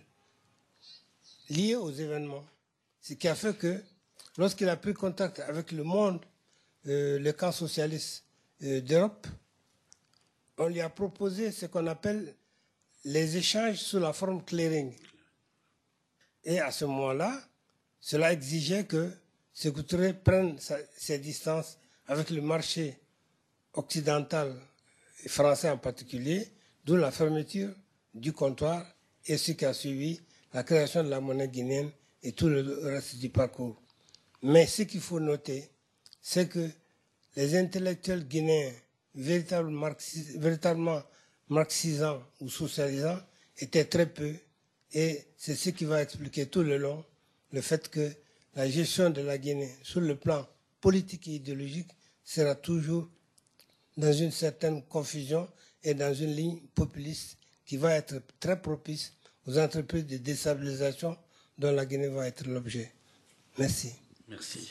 liée aux événements. Ce qui a fait que, lorsqu'il a pris contact avec le monde, euh, le camp socialiste euh, d'Europe, on lui a proposé ce qu'on appelle les échanges sous la forme clearing. Et à ce moment-là, cela exigeait que Sékou Touré prenne sa, ses distances avec le marché occidental et français en particulier, d'où la fermeture du comptoir et ce qui a suivi, la création de la monnaie guinéenne et tout le reste du parcours. Mais ce qu'il faut noter, c'est que les intellectuels guinéens véritablement, marxis, véritablement marxisants ou socialisants étaient très peu, et c'est ce qui va expliquer tout le long le fait que la gestion de la Guinée sur le plan politique et idéologique sera toujours dans une certaine confusion et dans une ligne populiste qui va être très propice aux entreprises de déstabilisation dont la Guinée va être l'objet. Merci. Merci.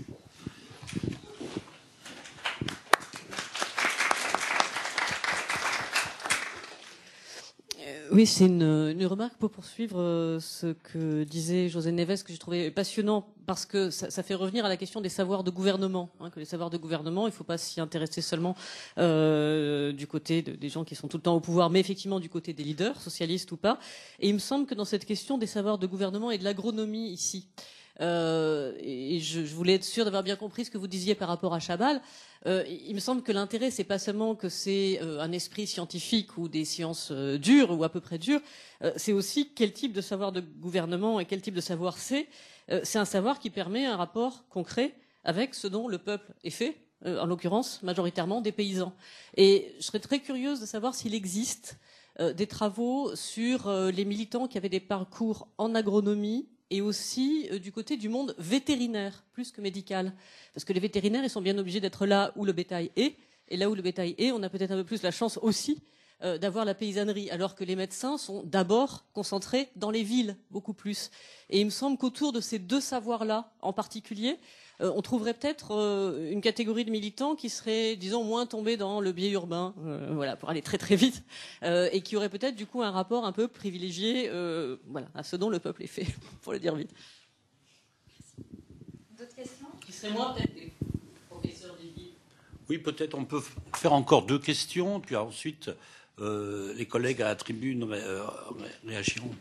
Oui, c'est une, une remarque pour poursuivre euh, ce que disait José Neves, que j'ai trouvé passionnant, parce que ça, ça fait revenir à la question des savoirs de gouvernement. Hein, que les savoirs de gouvernement, il ne faut pas s'y intéresser seulement euh, du côté de, des gens qui sont tout le temps au pouvoir, mais effectivement du côté des leaders, socialistes ou pas. Et il me semble que dans cette question des savoirs de gouvernement et de l'agronomie ici, Euh, et je, je voulais être sûr d'avoir bien compris ce que vous disiez par rapport à Chabal. Euh, il me semble que l'intérêt, c'est pas seulement que c'est euh, un esprit scientifique ou des sciences euh, dures ou à peu près dures, euh, c'est aussi quel type de savoir de gouvernement et quel type de savoir c'est. Euh, c'est un savoir qui permet un rapport concret avec ce dont le peuple est fait, euh, en l'occurrence majoritairement des paysans. Et je serais très curieuse de savoir s'il existe euh, des travaux sur euh, les militants qui avaient des parcours en agronomie, et aussi euh, du côté du monde vétérinaire, plus que médical. Parce que les vétérinaires, ils sont bien obligés d'être là où le bétail est, et là où le bétail est, on a peut-être un peu plus la chance aussi euh, d'avoir la paysannerie, alors que les médecins sont d'abord concentrés dans les villes, beaucoup plus. Et il me semble qu'autour de ces deux savoirs-là, en particulier, euh, on trouverait peut-être euh, une catégorie de militants qui serait, disons, moins tombés dans le biais urbain, euh, voilà, pour aller très très vite, euh, et qui aurait peut-être du coup un rapport un peu privilégié, euh, voilà, à ce dont le peuple est fait, pour le dire vite. D'autres questions ? Qui seraient moins peut-être des professeurs des villes. Oui, peut-être on peut faire encore deux questions, puis ensuite euh, les collègues à la tribune ré, euh, réagiront.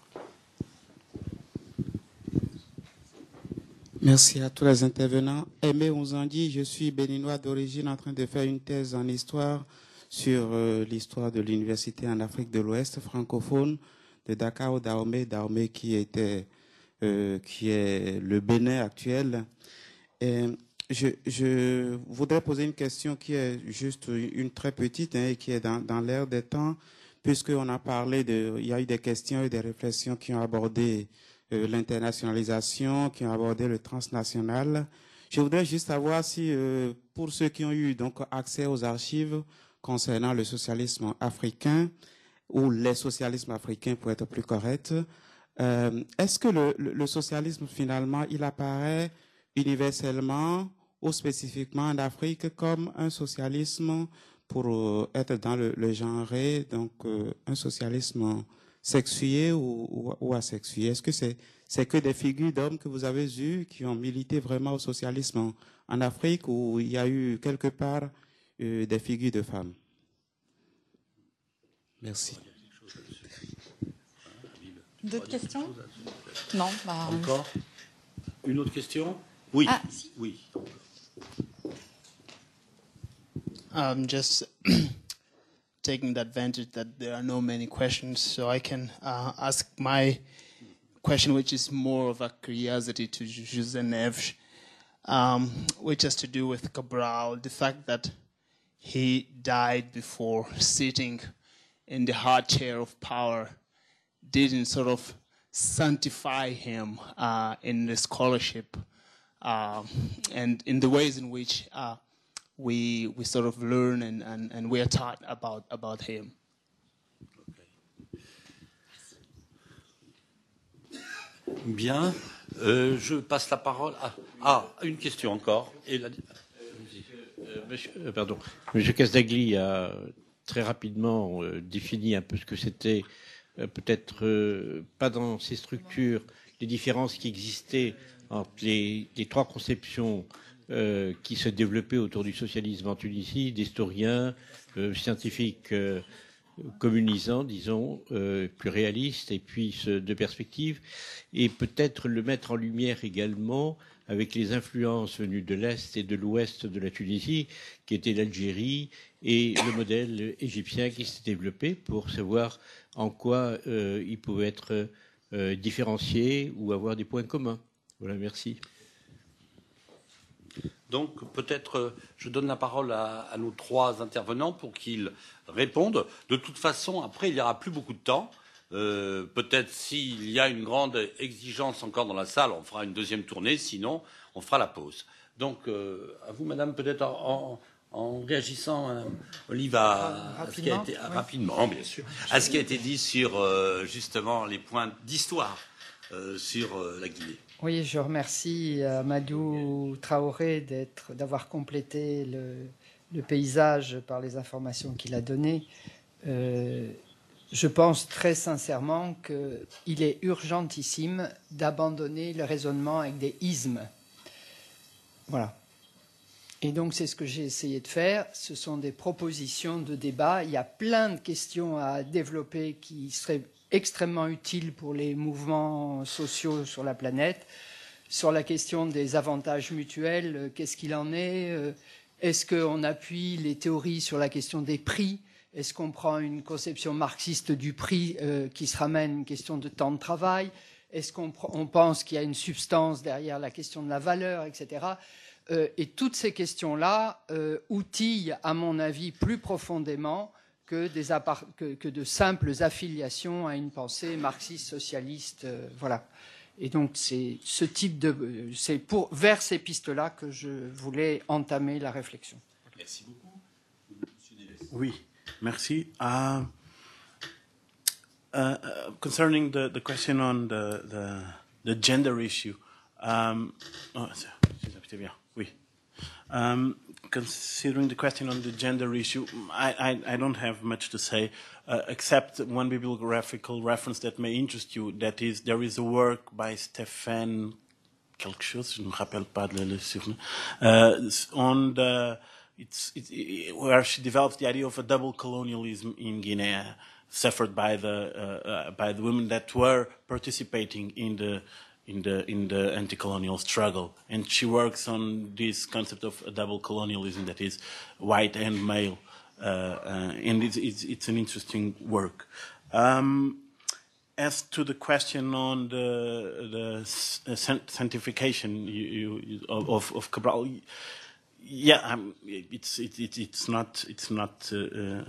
Merci à tous les intervenants. Aimé Ouzandi, je suis béninois d'origine en train de faire une thèse en histoire sur euh, l'histoire de l'université en Afrique de l'Ouest francophone de Dakar au Dahomey, Dahomey qui était euh, qui est le Bénin actuel. Et je, je voudrais poser une question qui est juste une très petite hein, et qui est dans, dans l'air des temps, puisqu'on a parlé de, il y a eu des questions et des réflexions qui ont abordé Euh, l'internationalisation, qui ont abordé le transnational. Je voudrais juste savoir si, euh, pour ceux qui ont eu donc accès aux archives concernant le socialisme africain, ou les socialismes africains pour être plus correct, euh, est-ce que le, le, le socialisme finalement, il apparaît universellement ou spécifiquement en Afrique comme un socialisme pour euh, être dans le, le genré, donc euh, un socialisme sexué ou, ou, ou asexué? Est-ce que c'est c'est que des figures d'hommes que vous avez eues qui ont milité vraiment au socialisme en, en Afrique, ou il y a eu quelque part euh, des figures de femmes? Merci. D'autres questions? Non. Bah... Encore une autre question? Oui. Ah, si. Oui. Um, just taking the advantage that there are no many questions, so I can uh, ask my question, which is more of a curiosity to José Neves, um, which has to do with Cabral, the fact that he died before sitting in the hard chair of power didn't sort of sanctify him uh, in the scholarship uh, and in the ways in which uh, we we sort of learn and, and, and we are taught about, about him. Bien. Euh, je passe la parole à... Ah, une question encore. Et la... euh, monsieur, euh, pardon. Monsieur Casdagli a très rapidement euh, défini un peu ce que c'était, euh, peut-être euh, pas dans ces structures, les différences qui existaient entre les, les trois conceptions euh, qui se développaient autour du socialisme en Tunisie, d'historiens, euh, scientifiques euh, communisants, disons, euh, plus réalistes, et puis ce, de perspective, et peut-être le mettre en lumière également avec les influences venues de l'Est et de l'Ouest de la Tunisie, qui était l'Algérie, et le modèle égyptien qui s'est développé pour savoir en quoi euh, il pouvait être euh, différencié ou avoir des points communs. Voilà, merci. Donc peut-être je donne la parole à, à nos trois intervenants pour qu'ils répondent. De toute façon, après, il n'y aura plus beaucoup de temps. Euh, peut-être s'il y a une grande exigence encore dans la salle, on fera une deuxième tournée, sinon on fera la pause. Donc euh, à vous, madame, peut-être en, en, en réagissant, madame Olive, à, à ce qui a été, à, oui. rapidement, bien sûr, à ce qui a été dit sur euh, justement les points d'histoire euh, sur euh, la Guinée. Oui, je remercie Amadou Traoré d'être, d'avoir complété le, le paysage par les informations qu'il a données. Euh, je pense très sincèrement qu'il est urgentissime d'abandonner le raisonnement avec des ismes. Voilà. Et donc, c'est ce que j'ai essayé de faire. Ce sont des propositions de débat. Il y a plein de questions à développer qui seraient extrêmement utiles pour les mouvements sociaux sur la planète. Sur la question des avantages mutuels, qu'est-ce qu'il en est? Est-ce qu'on appuie les théories sur la question des prix? Est-ce qu'on prend une conception marxiste du prix euh, qui se ramène à une question de temps de travail? Est-ce qu'on on pense qu'il y a une substance derrière la question de la valeur, et cetera. Euh, et toutes ces questions-là euh, outillent, à mon avis, plus profondément que, des que, que de simples affiliations à une pensée marxiste-socialiste. Euh, voilà. Et donc, c'est ce type de, c'est pour vers ces pistes-là que je voulais entamer la réflexion. Merci beaucoup. Oui, merci. Uh, uh, concerning the, the question on the, the, the gender issue, um, oh, c'est bien. Oui. Um, considering the question on the gender issue, I, I, I don't have much to say, uh, except one bibliographical reference that may interest you. That is, there is a work by Stéphane quelque chose, je ne me rappelle pas de le surnom, uh, on the, it's, it's, it, where she develops the idea of a double colonialism in Guinea, suffered by the uh, uh, by the women that were participating in the in the in the anti-colonial struggle, and she works on this concept of a double colonialism that is white and male, uh, uh, and it's, it's it's an interesting work. Um, as to the question on the the sanctification you, you, of of Cabral, yeah, um, it's it, it, it's not it's not. Uh, uh,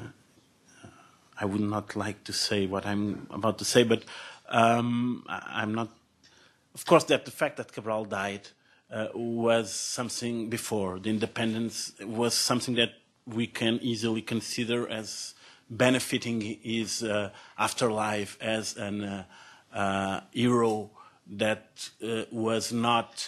I would not like to say what I'm about to say, but um, I, I'm not. Of course, that the fact that Cabral died uh, was something before. The independence was something that we can easily consider as benefiting his uh, afterlife as an uh, uh, hero that uh, was not,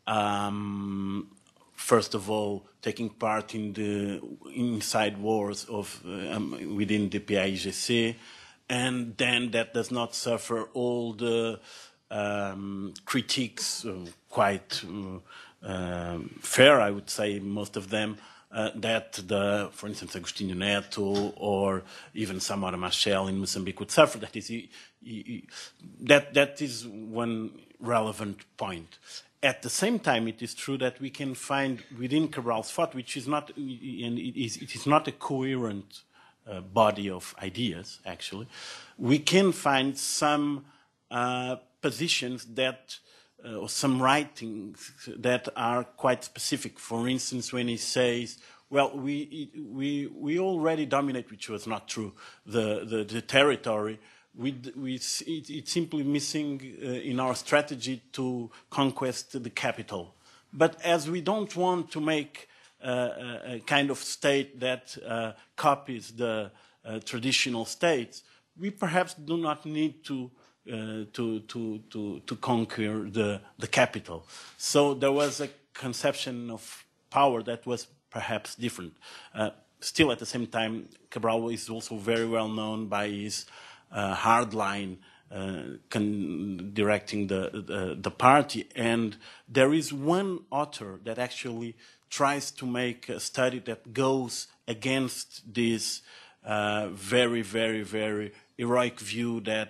um, first of all, taking part in the inside wars of uh, um, within the P A I G C, and then that does not suffer all the Um, critiques, uh, quite uh, uh, fair, I would say, most of them, uh, that the, for instance, Agostinho Neto or even Samora Machel in Mozambique would suffer. That is, he, he, that that is one relevant point. At the same time, it is true that we can find within Cabral's thought, which is not, and it is, it is not a coherent uh, body of ideas. Actually, we can find some Uh, positions that, uh, or some writings that are quite specific. For instance, when he says, well, we, we, we already dominate, which was not true, the, the, the territory, we, we, it, it's simply missing uh, in our strategy to conquest the capital. But as we don't want to make uh, a, a kind of state that uh, copies the uh, traditional states, we perhaps do not need to Uh, to, to, to, to conquer the, the capital. So there was a conception of power that was perhaps different. Uh, still, at the same time, Cabral is also very well known by his uh, hard line uh, con directing the, the, the party. And there is one author that actually tries to make a study that goes against this uh, very, very, very heroic view that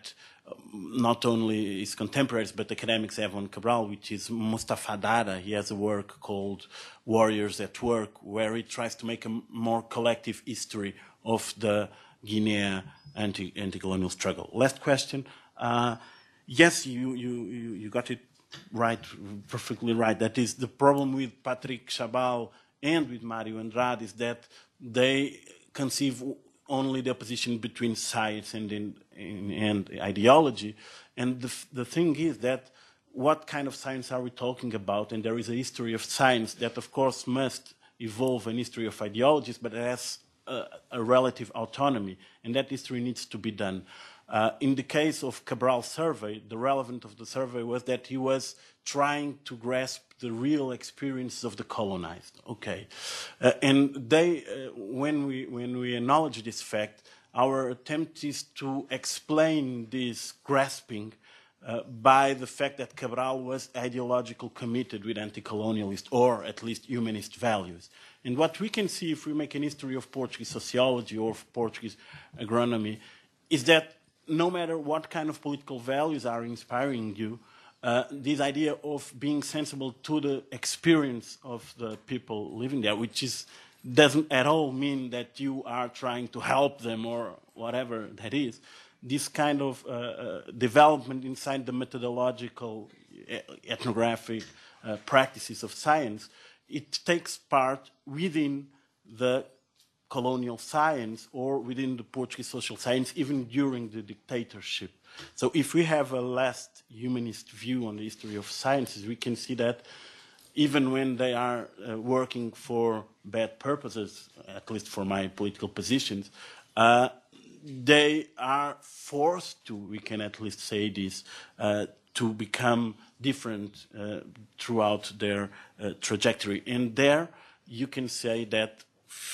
not only his contemporaries but academics have on Cabral, which is Mustafa Dada. He has a work called Warriors at Work, where he tries to make a more collective history of the Guinea anti, anti-colonial struggle. Last question. Uh, yes, you, you, you, you got it right, perfectly right. That is, the problem with Patrick Chabal and with Mario Andrade is that they conceive only the opposition between science and, and, and ideology. And the, the thing is that what kind of science are we talking about? And there is a history of science that, of course, must evolve an history of ideologies, but it has a, a relative autonomy, and that history needs to be done. Uh, in the case of Cabral's survey, the relevance of the survey was that he was trying to grasp the real experiences of the colonized. Okay, uh, and they, uh, when we when we acknowledge this fact, our attempt is to explain this grasping uh, by the fact that Cabral was ideologically committed with anti-colonialist or at least humanist values. And what we can see if we make an history of Portuguese sociology or of Portuguese agronomy is that no matter what kind of political values are inspiring you, uh, this idea of being sensible to the experience of the people living there, which is, doesn't at all mean that you are trying to help them or whatever that is, this kind of uh, uh, development inside the methodological, ethnographic uh, practices of science, it takes part within the colonial science or within the Portuguese social science, even during the dictatorship. So if we have a last humanist view on the history of sciences, we can see that even when they are uh, working for bad purposes, at least for my political positions, uh, they are forced to, we can at least say this, uh, to become different uh, throughout their uh, trajectory. And there you can say that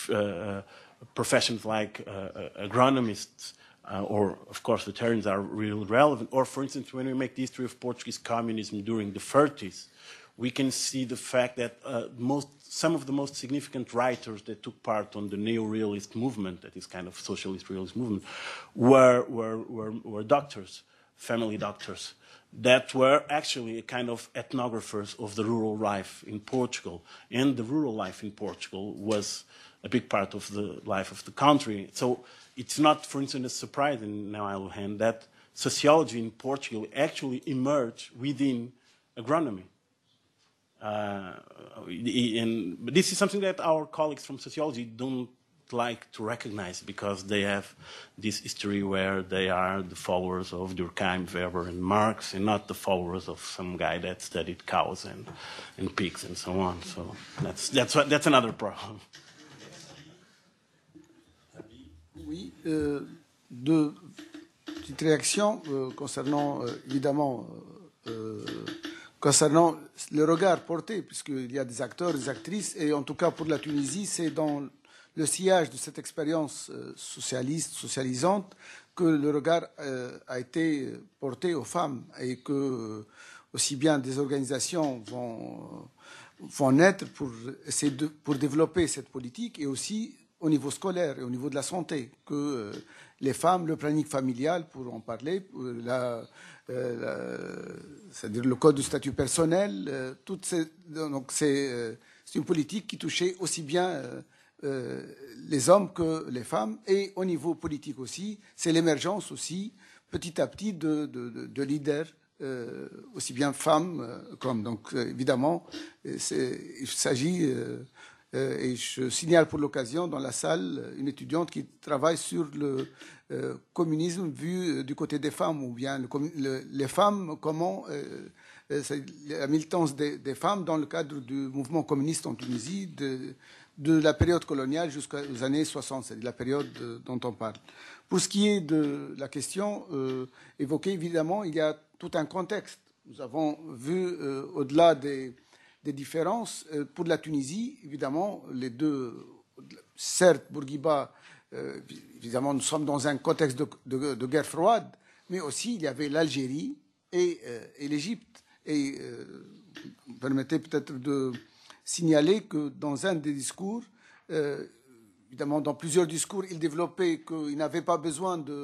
Uh, professions like uh, agronomists uh, or, of course, veterans are really relevant. Or, for instance, when we make the history of Portuguese communism during the thirties, we can see the fact that uh, most, some of the most significant writers that took part on the neo-realist movement, that is kind of socialist realist movement, were, were, were, were doctors, family doctors, that were actually a kind of ethnographers of the rural life in Portugal. And the rural life in Portugal was a big part of the life of the country. So it's not, for instance, a surprise, and now I'll hand that sociology in Portugal actually emerged within agronomy. Uh, and this is something that our colleagues from sociology don't like to recognize because they have this history where they are the followers of Durkheim, Weber, and Marx, and not the followers of some guy that studied cows and, and pigs and so on. So that's, that's, what, that's another problem. Oui, euh, deux petites réactions euh, concernant, euh, évidemment, euh, concernant le regard porté, puisqu'il y a des acteurs, des actrices, et en tout cas pour la Tunisie, c'est dans le sillage de cette expérience euh, socialiste, socialisante, que le regard euh, a été porté aux femmes et que euh, aussi bien des organisations vont, vont naître pour essayer de, pour développer cette politique et aussi au niveau scolaire et au niveau de la santé, que euh, les femmes, le planning familial, pour en parler, la, euh, c'est-à-dire le code du statut personnel, euh, toutes ces, donc c'est, euh, c'est une politique qui touchait aussi bien euh, euh, les hommes que les femmes, et au niveau politique aussi, c'est l'émergence aussi, petit à petit, de, de, de, de leaders, euh, aussi bien femmes euh, qu'hommes. Donc euh, évidemment, c'est, il s'agit... Euh, Euh, et je signale pour l'occasion dans la salle une étudiante qui travaille sur le euh, communisme vu du côté des femmes, ou bien le, le, les femmes, comment euh, c'est la militance des, des femmes dans le cadre du mouvement communiste en Tunisie de, de la période coloniale jusqu'aux années soixante, c'est la période dont on parle. Pour ce qui est de la question euh, évoquée, évidemment, il y a tout un contexte. Nous avons vu euh, au-delà des des différences. Pour la Tunisie, évidemment, les deux, certes, Bourguiba, euh, évidemment, nous sommes dans un contexte de, de, de guerre froide, mais aussi il y avait l'Algérie et, euh, et l'Égypte. Et euh, vous permettez peut-être de signaler que dans un des discours, euh, évidemment, dans plusieurs discours, il développait qu'il n'avait pas besoin de,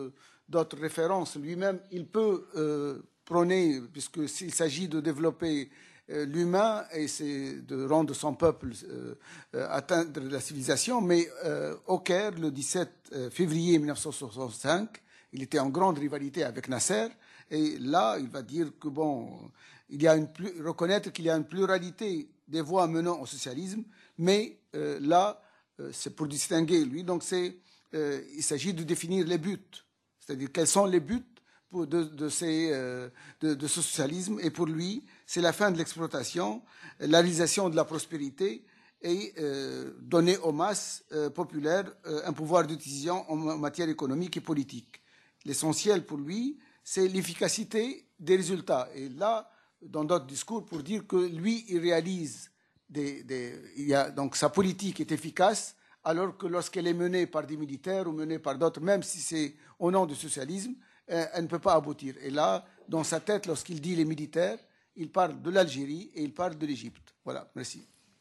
d'autres références. Lui-même, il peut euh, prôner, puisque s'il s'agit de développer euh, l'humain et c'est de rendre son peuple euh, euh, atteindre la civilisation, mais euh, au Caire, le dix-sept février mille neuf cent soixante-cinq, il était en grande rivalité avec Nasser, et là, il va dire que bon, il y a une plus, reconnaître qu'il y a une pluralité des voies menant au socialisme, mais euh, là, euh, c'est pour distinguer lui. Donc, c'est, euh, il s'agit de définir les buts, c'est-à-dire quels sont les buts pour de, de, ces, euh, de, de ce socialisme. Et pour lui, c'est la fin de l'exploitation, la réalisation de la prospérité et euh, donner aux masses euh, populaires euh, un pouvoir de décision en matière économique et politique. L'essentiel pour lui, c'est l'efficacité des résultats. Et là, dans d'autres discours, pour dire que lui, il réalise des, des, il y a, donc sa politique est efficace, alors que lorsqu'elle est menée par des militaires ou menée par d'autres, même si c'est au nom du socialisme, elle ne peut pas aboutir. Et là, dans sa tête, lorsqu'il dit les militaires, il parle de l'Algérie et il parle de l'Égypte. Voilà, merci.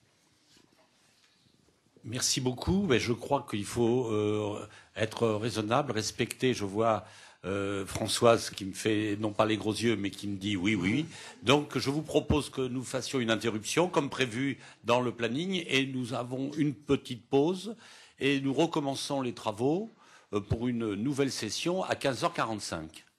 Merci beaucoup. Mais je crois qu'il faut euh, être raisonnable, respecter. Je vois euh, Françoise qui me fait, non pas les gros yeux, mais qui me dit oui, oui. Donc, je vous propose que nous fassions une interruption, comme prévu dans le planning, et nous avons une petite pause, et nous recommençons les travaux pour une nouvelle session à quinze heures quarante-cinq.